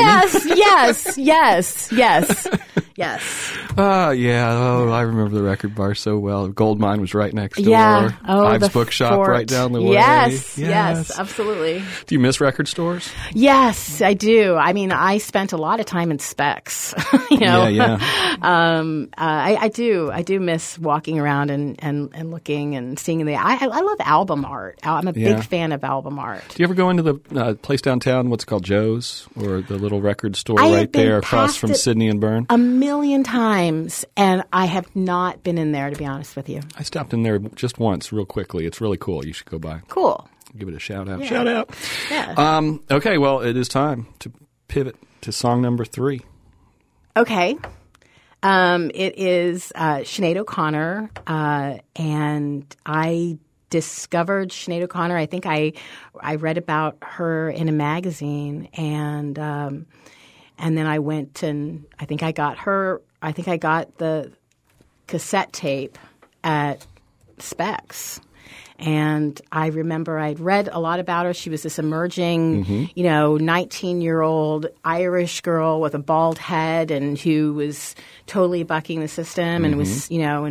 Yes.
I remember the Record Bar so well. Gold Mine was right next door.
Yeah.
Ives Bookshop right down the way.
Yes, absolutely.
Do you miss record stores?
Yes, I do. I mean, I spent a lot of time in Specs.
Yeah.
I do miss walking around and looking and seeing I love album art. I'm a big fan of album art.
Do you ever go into the place downtown, what's called Joe's, or the little record store right there across from Sydney and Byrne?
A million times, and I have not been in there, to be honest with you.
I stopped in there just once, real quickly. It's really cool. You should go by.
Cool.
Give it a shout out.
Yeah.
Shout out.
Yeah.
Okay, well, it is time to pivot to song number 3.
Okay. It is Sinead O'Connor, and I discovered Sinead O'Connor. I think I read about her in a magazine, and then I went and I think I got the cassette tape at Specs. And I remember I'd read a lot about her. She was this emerging, 19-year-old Irish girl with a bald head, and who was totally bucking the system, and was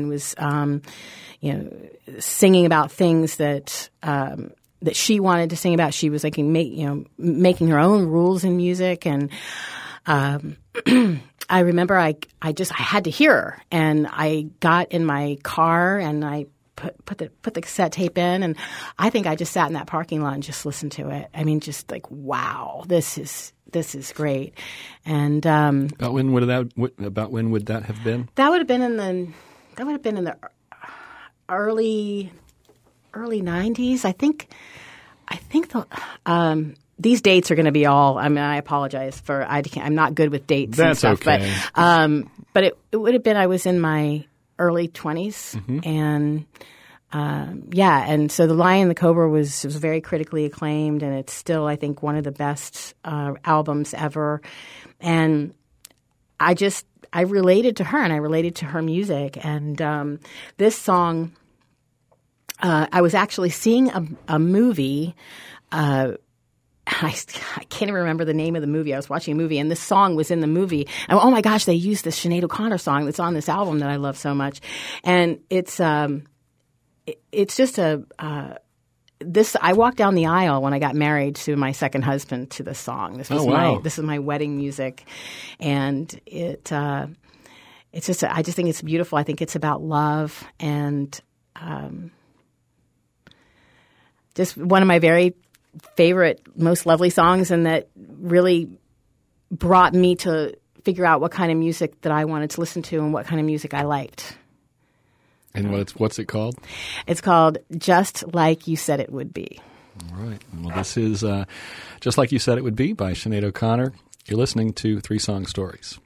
singing about things that she wanted to sing about. She was like making her own rules in music, and I remember I had to hear her, and I got in my car and I put the cassette tape in, and I think I just sat in that parking lot and just listened to it. I mean, just like, wow, this is great. And
about when would that have been?
That would have been in the early 90s. I think these dates are going to be all. I mean, I apologize I'm not good with dates.
That's
and stuff,
okay.
But it would have been. I was in my early 20s, and and so The Lion and the Cobra was very critically acclaimed, and it's still, I think, one of the best albums ever. And I related to her, and I related to her music, and this song. I was actually seeing a movie. I can't even remember the name of the movie. I was watching a movie, and this song was in the movie. And oh my gosh, they used this Sinead O'Connor song that's on this album that I love so much. And it's just I walked down the aisle when I got married to my second husband to this song. This is my wedding music, and it's just I just think it's beautiful. I think it's about love, and just one of my very favorite, most lovely songs, and that really brought me to figure out what kind of music that I wanted to listen to and what kind of music I liked.
And what's it called?
It's called Just Like You Said It Would Be.
All right. Well, this is Just Like You Said It Would Be by Sinead O'Connor. You're listening to 3 Song Stories.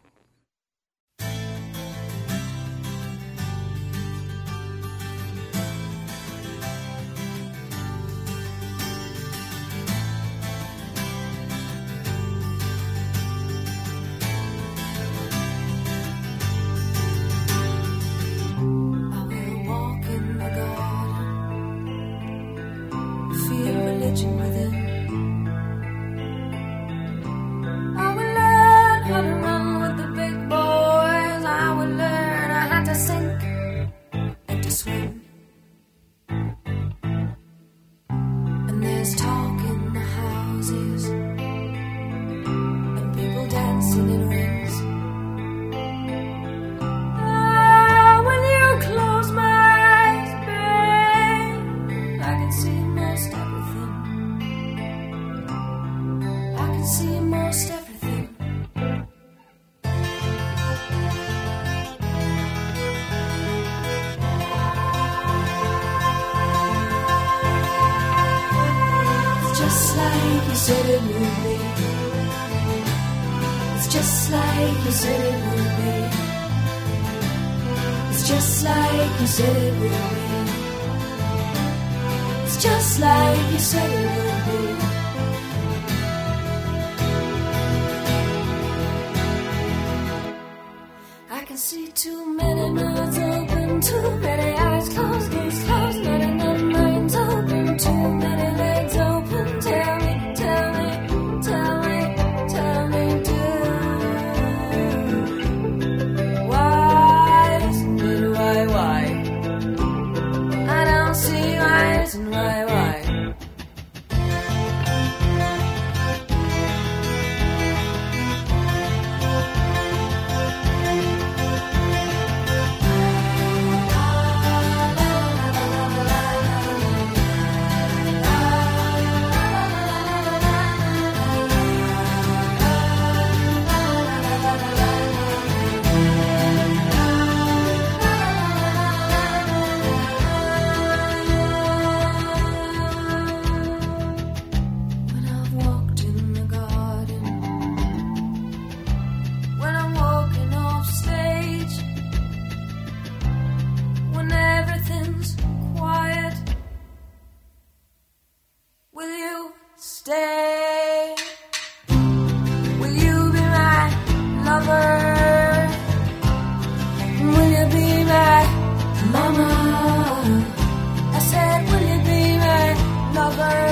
I said, will you be my lover?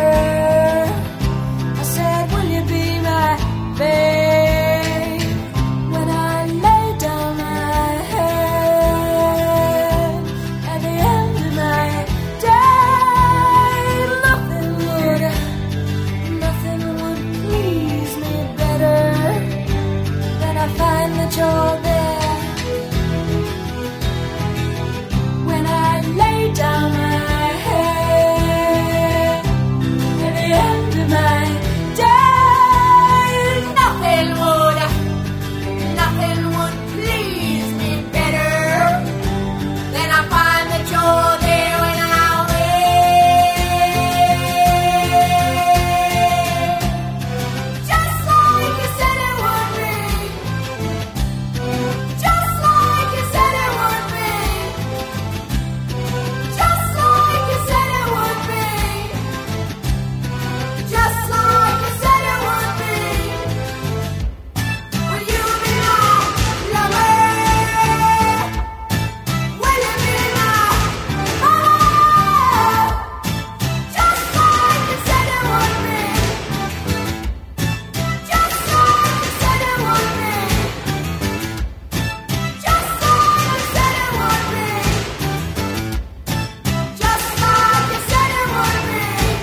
I said, will you be my babe? When I lay down my head at the end of my day, nothing would please me better than I find that you're there. When I lay down my head at the end of my day, nothing would please me better than I find that you're there when I'm away. Just like you said it would be. Just like you said it would be. Just like you said it would be. Just like you said it would be. Will you be my lover? Will you be my lover? Just like you said it would be. Just like you said it would be. Just like you said it would be. Just like you said it would be.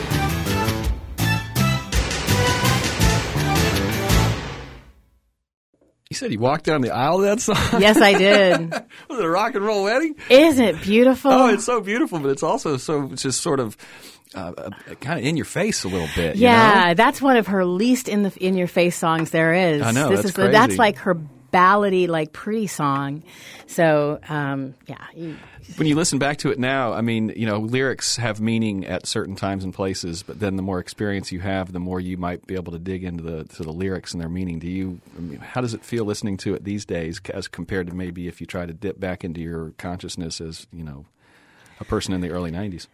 You said you walked down the aisle of that song?
Yes, I did.
Was it a rock and roll wedding?
Isn't it beautiful?
Oh, it's so beautiful, but it's also so just sort of kind of in your face a little bit.
Yeah,
You know?
that's one of her least in your face songs there is.
I know,
This
that's
is
crazy.
that's like her ballady, like pretty song. So,
When you listen back to it now, I mean, you know, lyrics have meaning at certain times and places, but then the more experience you have, the more you might be able to dig into the lyrics and their meaning. I mean, how does it feel listening to it these days as compared to maybe if you try to dip back into your consciousness as, you know, a person in the early 90s?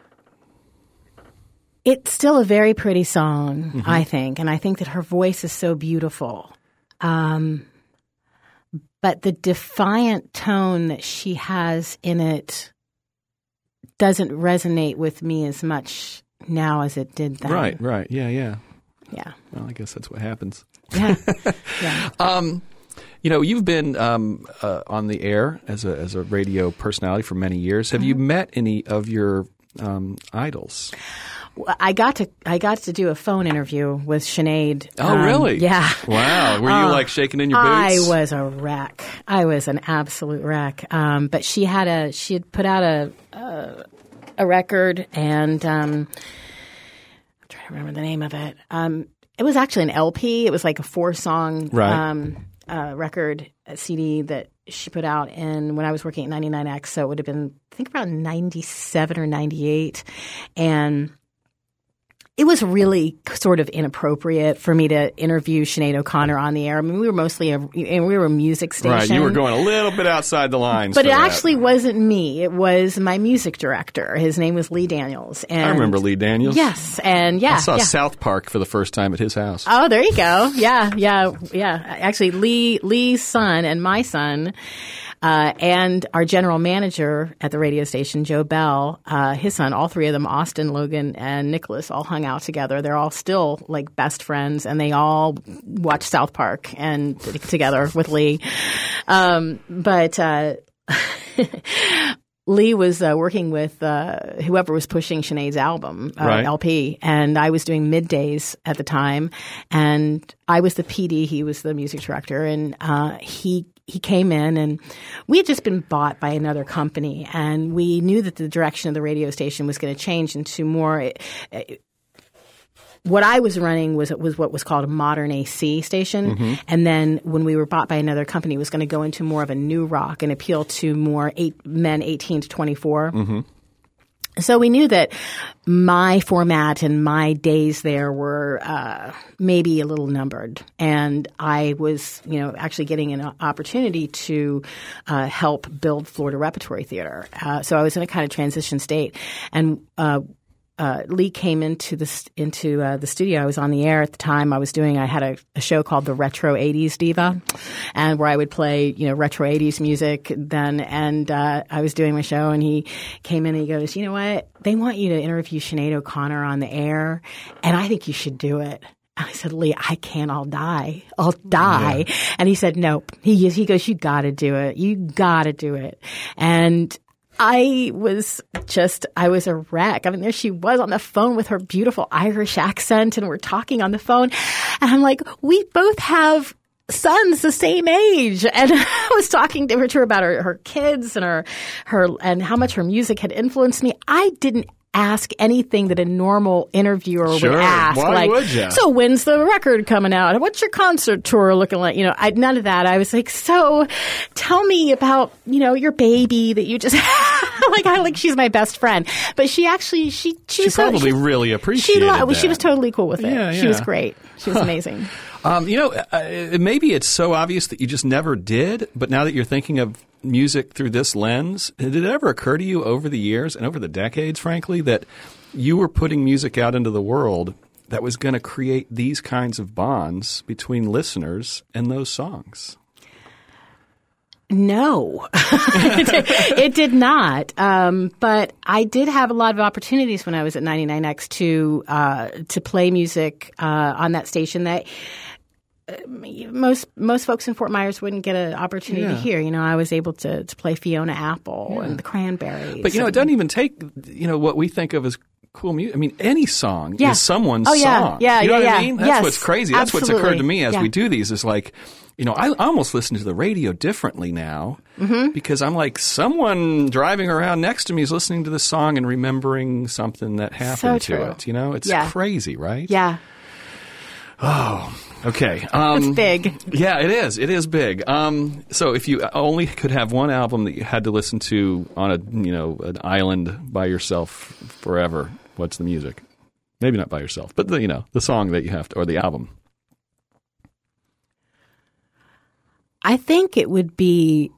it's still a very pretty song, I think, and I think that her voice is so beautiful. But the defiant tone that she has in it doesn't resonate with me as much now as it did then.
Right. Yeah.
Yeah.
Well, I guess that's what happens.
Yeah. Yeah.
You know, you've been on the air as a radio personality for many years. Have you met any of your idols?
I got to do a phone interview with Sinead.
Oh, really?
Yeah.
Wow. Were you like shaking in your boots?
I was a wreck. I was an absolute wreck. But she had put out a record, and I'm trying to remember the name of it. It was actually an LP. It was like a 4-song record, a CD that she put out when I was working at 99X. So it would have been, I think, around 97 or 98. And it was really sort of inappropriate for me to interview Sinead O'Connor on the air. I mean, we were mostly we were a music station.
Right, you were going a little bit outside the lines.
But it actually wasn't me. It was my music director. His name was Lee Daniels. And
I remember Lee Daniels.
Yes, and yeah.
I saw South Park for the first time at his house.
Oh, there you go. Yeah. Actually, Lee's son and my son, and our general manager at the radio station, Joe Bell, his son, all three of them, Austin, Logan, and Nicholas, all hung out together. They're all still like best friends, and they all watch South Park and together with Lee. But Lee was working with whoever was pushing Sinead's album, LP, and I was doing middays at the time, and I was the PD, he was the music director, and he came in, and we had just been bought by another company, and we knew that the direction of the radio station was going to change into more. What I was running was what was called a modern AC station, and then when we were bought by another company, it was going to go into more of a new rock and appeal to more men 18 to 24. So we knew that my format and my days there were maybe a little numbered, and I was, actually getting an opportunity to help build Florida Repertory Theater. So I was in a kind of transition state, and Lee came into the studio. I was on the air at the time. I had a show called The Retro 80s Diva, and where I would play, retro 80s music then. And I was doing my show, and he came in and he goes, "You know what? They want you to interview Sinead O'Connor on the air, and I think you should do it." I said, "Lee, I can't. I'll die. Yeah. And he said, "Nope." He goes, "You got to do it. You got to do it." And I was a wreck. I mean, there she was on the phone with her beautiful Irish accent, and we're talking on the phone. And I'm like, we both have sons the same age. And I was talking to her about her kids and her and how much her music had influenced me. I didn't ask anything that a normal interviewer would ask.
Why would you?
So when's the record coming out? What's your concert tour looking like? None of that. I was like, so tell me about, your baby that you just like she's my best friend. But she probably
really appreciated that.
She was totally cool with it.
Yeah.
She was great. She was amazing.
Maybe it's so obvious that you just never did, but now that you're thinking of music through this lens, did it ever occur to you over the years and over the decades, frankly, that you were putting music out into the world that was going to create these kinds of bonds between listeners and those songs?
No, it did not. But I did have a lot of opportunities when I was at 99X to play music on that station that most folks in Fort Myers wouldn't get an opportunity to hear. I was able to play Fiona Apple and the Cranberries.
But it doesn't even take what we think of as cool music. I mean, any song is someone's song.
Yeah,
you know what I
yeah.
mean? That's
Yes,
what's crazy. That's
absolutely.
what's occurred to me as we do these. Is like, I almost listen to the radio differently now because I'm like, someone driving around next to me is listening to this song and remembering something that happened to it. It's crazy, right?
Yeah.
Oh, okay.
It's big.
Yeah, it is. It is big. So if you only could have one album that you had to listen to on an island by yourself forever, what's the music? Maybe not by yourself, but the song that you have to, or the album.
I think it would be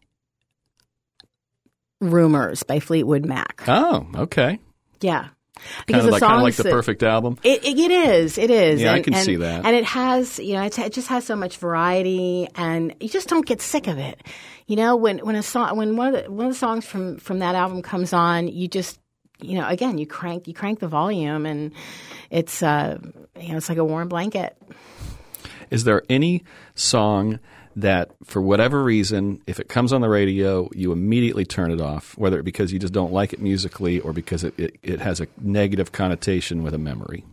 Rumors by Fleetwood Mac.
Oh, okay.
Yeah.
Because kind of like the perfect album.
It is.
Yeah, I can see that.
And it has, it just has so much variety, and you just don't get sick of it. When one of the songs from that album comes on, you just, again, you crank the volume, and it's it's like a warm blanket.
Is there any song that, for whatever reason, if it comes on the radio, you immediately turn it off, whether it because you just don't like it musically or because it has a negative connotation with a memory?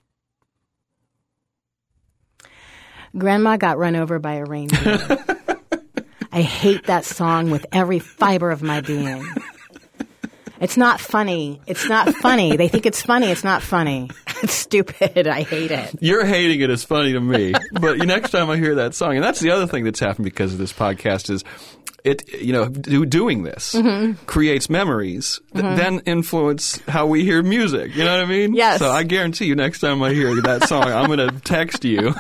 Grandma Got Run Over by a Reindeer. I hate that song with every fiber of my being. It's not funny. It's not funny. They think it's funny. It's not funny. It's stupid. I hate it.
You're hating it is funny to me. But next time I hear that song, and that's the other thing that's happened because of this podcast is doing this creates memories that then influence how we hear music. You know what I mean?
Yes.
So I guarantee you next time I hear that song, I'm going to text you.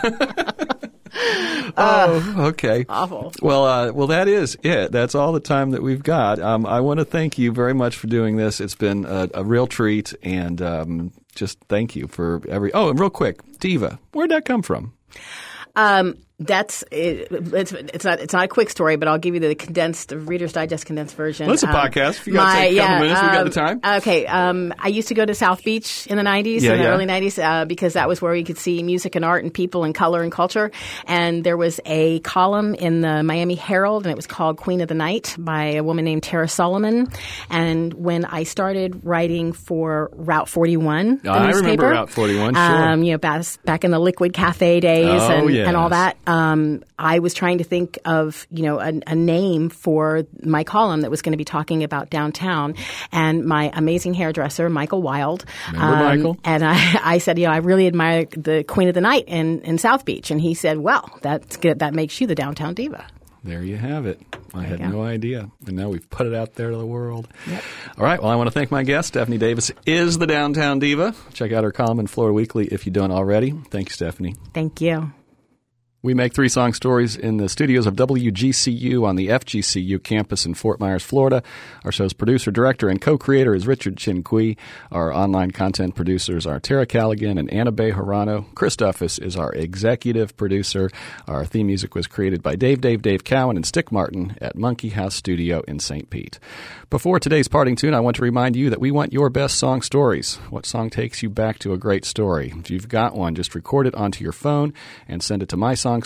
Oh, okay.
Awful.
Well, that is it. That's all the time that we've got. I want to thank you very much for doing this. It's been a real treat, and just thank you for Oh, and real quick, Diva, where'd that come from?
That's it. It's not a quick story, but I'll give you the Reader's Digest condensed version.
Well, it's a podcast. If you got to take a couple minutes, we got the time.
Okay. I used to go to South Beach in the 90s, early 90s, because that was where you could see music and art and people and color and culture. And there was a column in the Miami Herald, and it was called Queen of the Night by a woman named Tara Solomon. And when I started writing for Route 41, the
I
newspaper,
remember Route 41, sure.
Back in the Liquid Cafe days and all that.
I was trying to think of, a name for my column that was going to be talking about downtown. And my amazing hairdresser, Michael Wild.
Remember Michael?
And I said, I really admire the Queen of the Night in South Beach. And he said, well, that's good. That makes you the downtown diva.
There you have it. I had no idea. And now we've put it out there to the world. Yep. All right. Well, I want to thank my guest. Stephanie Davis is the Downtown Diva. Check out her column in Florida Weekly if you don't already. Thank you, Stephanie.
Thank you.
We make Three Song Stories in the studios of WGCU on the FGCU campus in Fort Myers, Florida. Our show's producer, director, and co-creator is Richard Chin-Kui. Our online content producers are Tara Callaghan and Anna Bay Hirano. Chris Duffus is our executive producer. Our theme music was created by Dave Cowan and Stick Martin at Monkey House Studio in St. Pete. Before today's parting tune, I want to remind you that we want your best song stories. What song takes you back to a great story? If you've got one, just record it onto your phone and send it to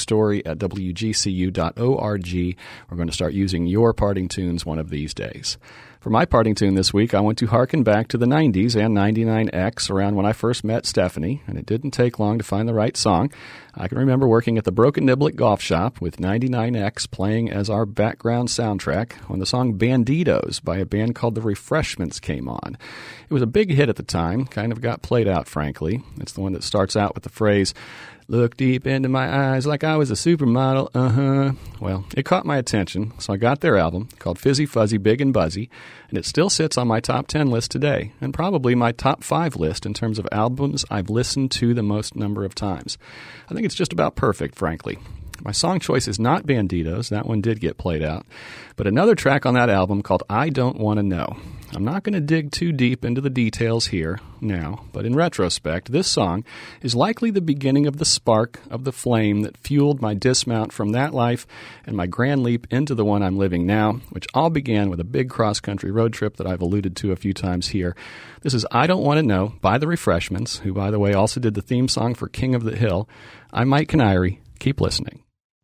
mysongstory@wgcu.org. We're going to start using your parting tunes one of these days. For my parting tune this week, I want to harken back to the 90s and 99X, around when I first met Stephanie, and it didn't take long to find the right song. I can remember working at the Broken Niblet Golf Shop with 99X playing as our background soundtrack when the song Banditos by a band called The Refreshments came on. It was a big hit at the time, kind of got played out, frankly. It's the one that starts out with the phrase, "Look deep into my eyes like I was a supermodel, Well, it caught my attention, so I got their album called Fizzy Fuzzy Big and Buzzy, and it still sits on my top 10 list today, and probably my top 5 list in terms of albums I've listened to the most number of times. I think it's just about perfect, frankly. My song choice is not Banditos. That one did get played out. But another track on that album called I Don't Want to Know. I'm not going to dig too deep into the details here now, but in retrospect, this song is likely the beginning of the spark of the flame that fueled my dismount from that life and my grand leap into the one I'm living now, which all began with a big cross-country road trip that I've alluded to a few times here. This is I Don't Want to Know by The Refreshments, who, by the way, also did the theme song for King of the Hill. I'm Mike Canary. Keep listening.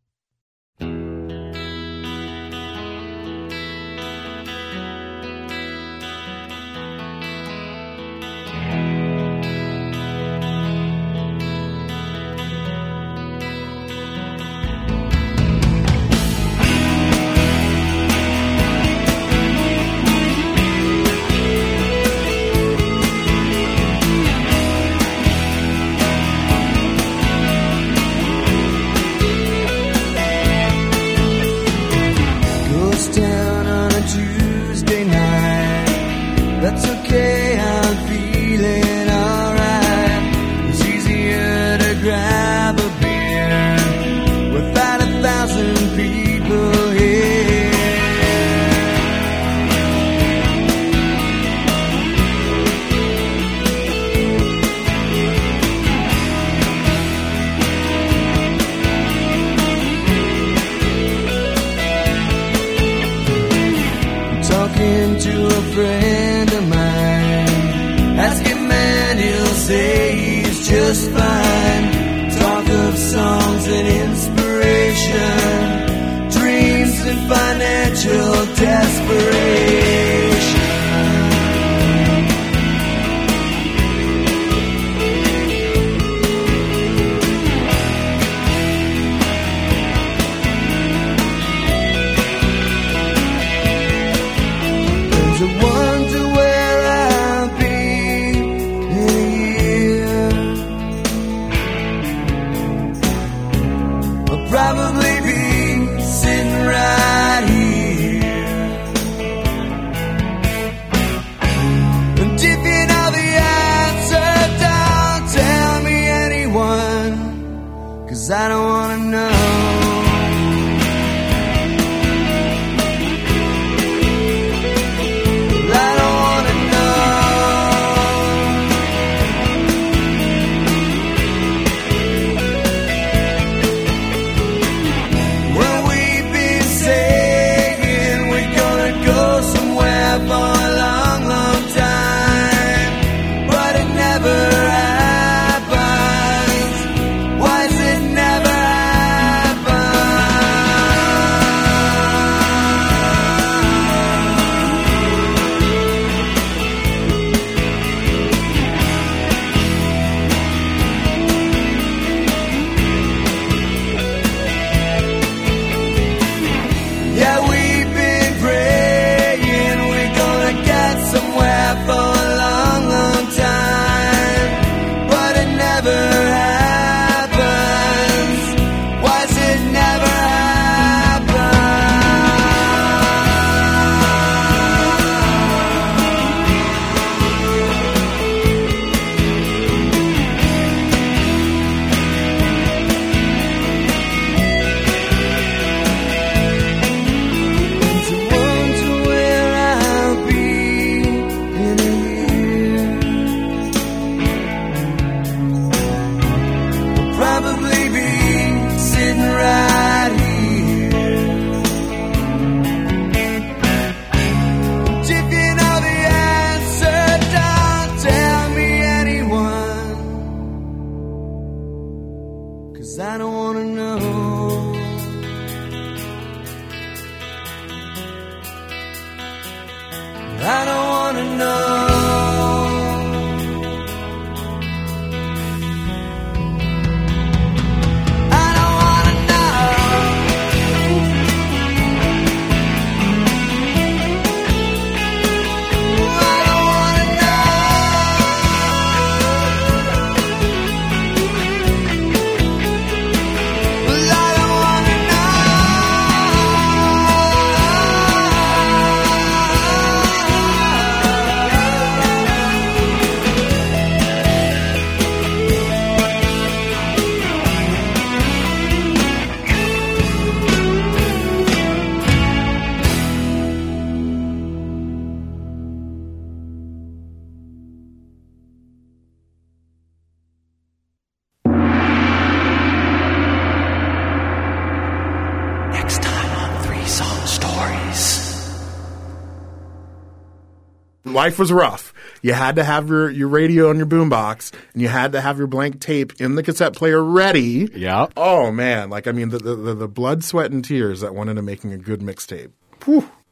That's okay, I'm feeling alright. It's easier to grab a beer without 1,000 people here. I'm talking to a friend of mine. Ask him and he'll say he's just fine. Talk of songs and inspiration, dreams and financial desperation. There's a wonder where I'll be in a year. I'll probably be sitting right here. wanna know.
Life was rough. You had to have your radio on your boombox, and you had to have your blank tape in the cassette player ready.
Yeah.
Oh man, the blood, sweat, and tears that went into making a good mixtape. Whew.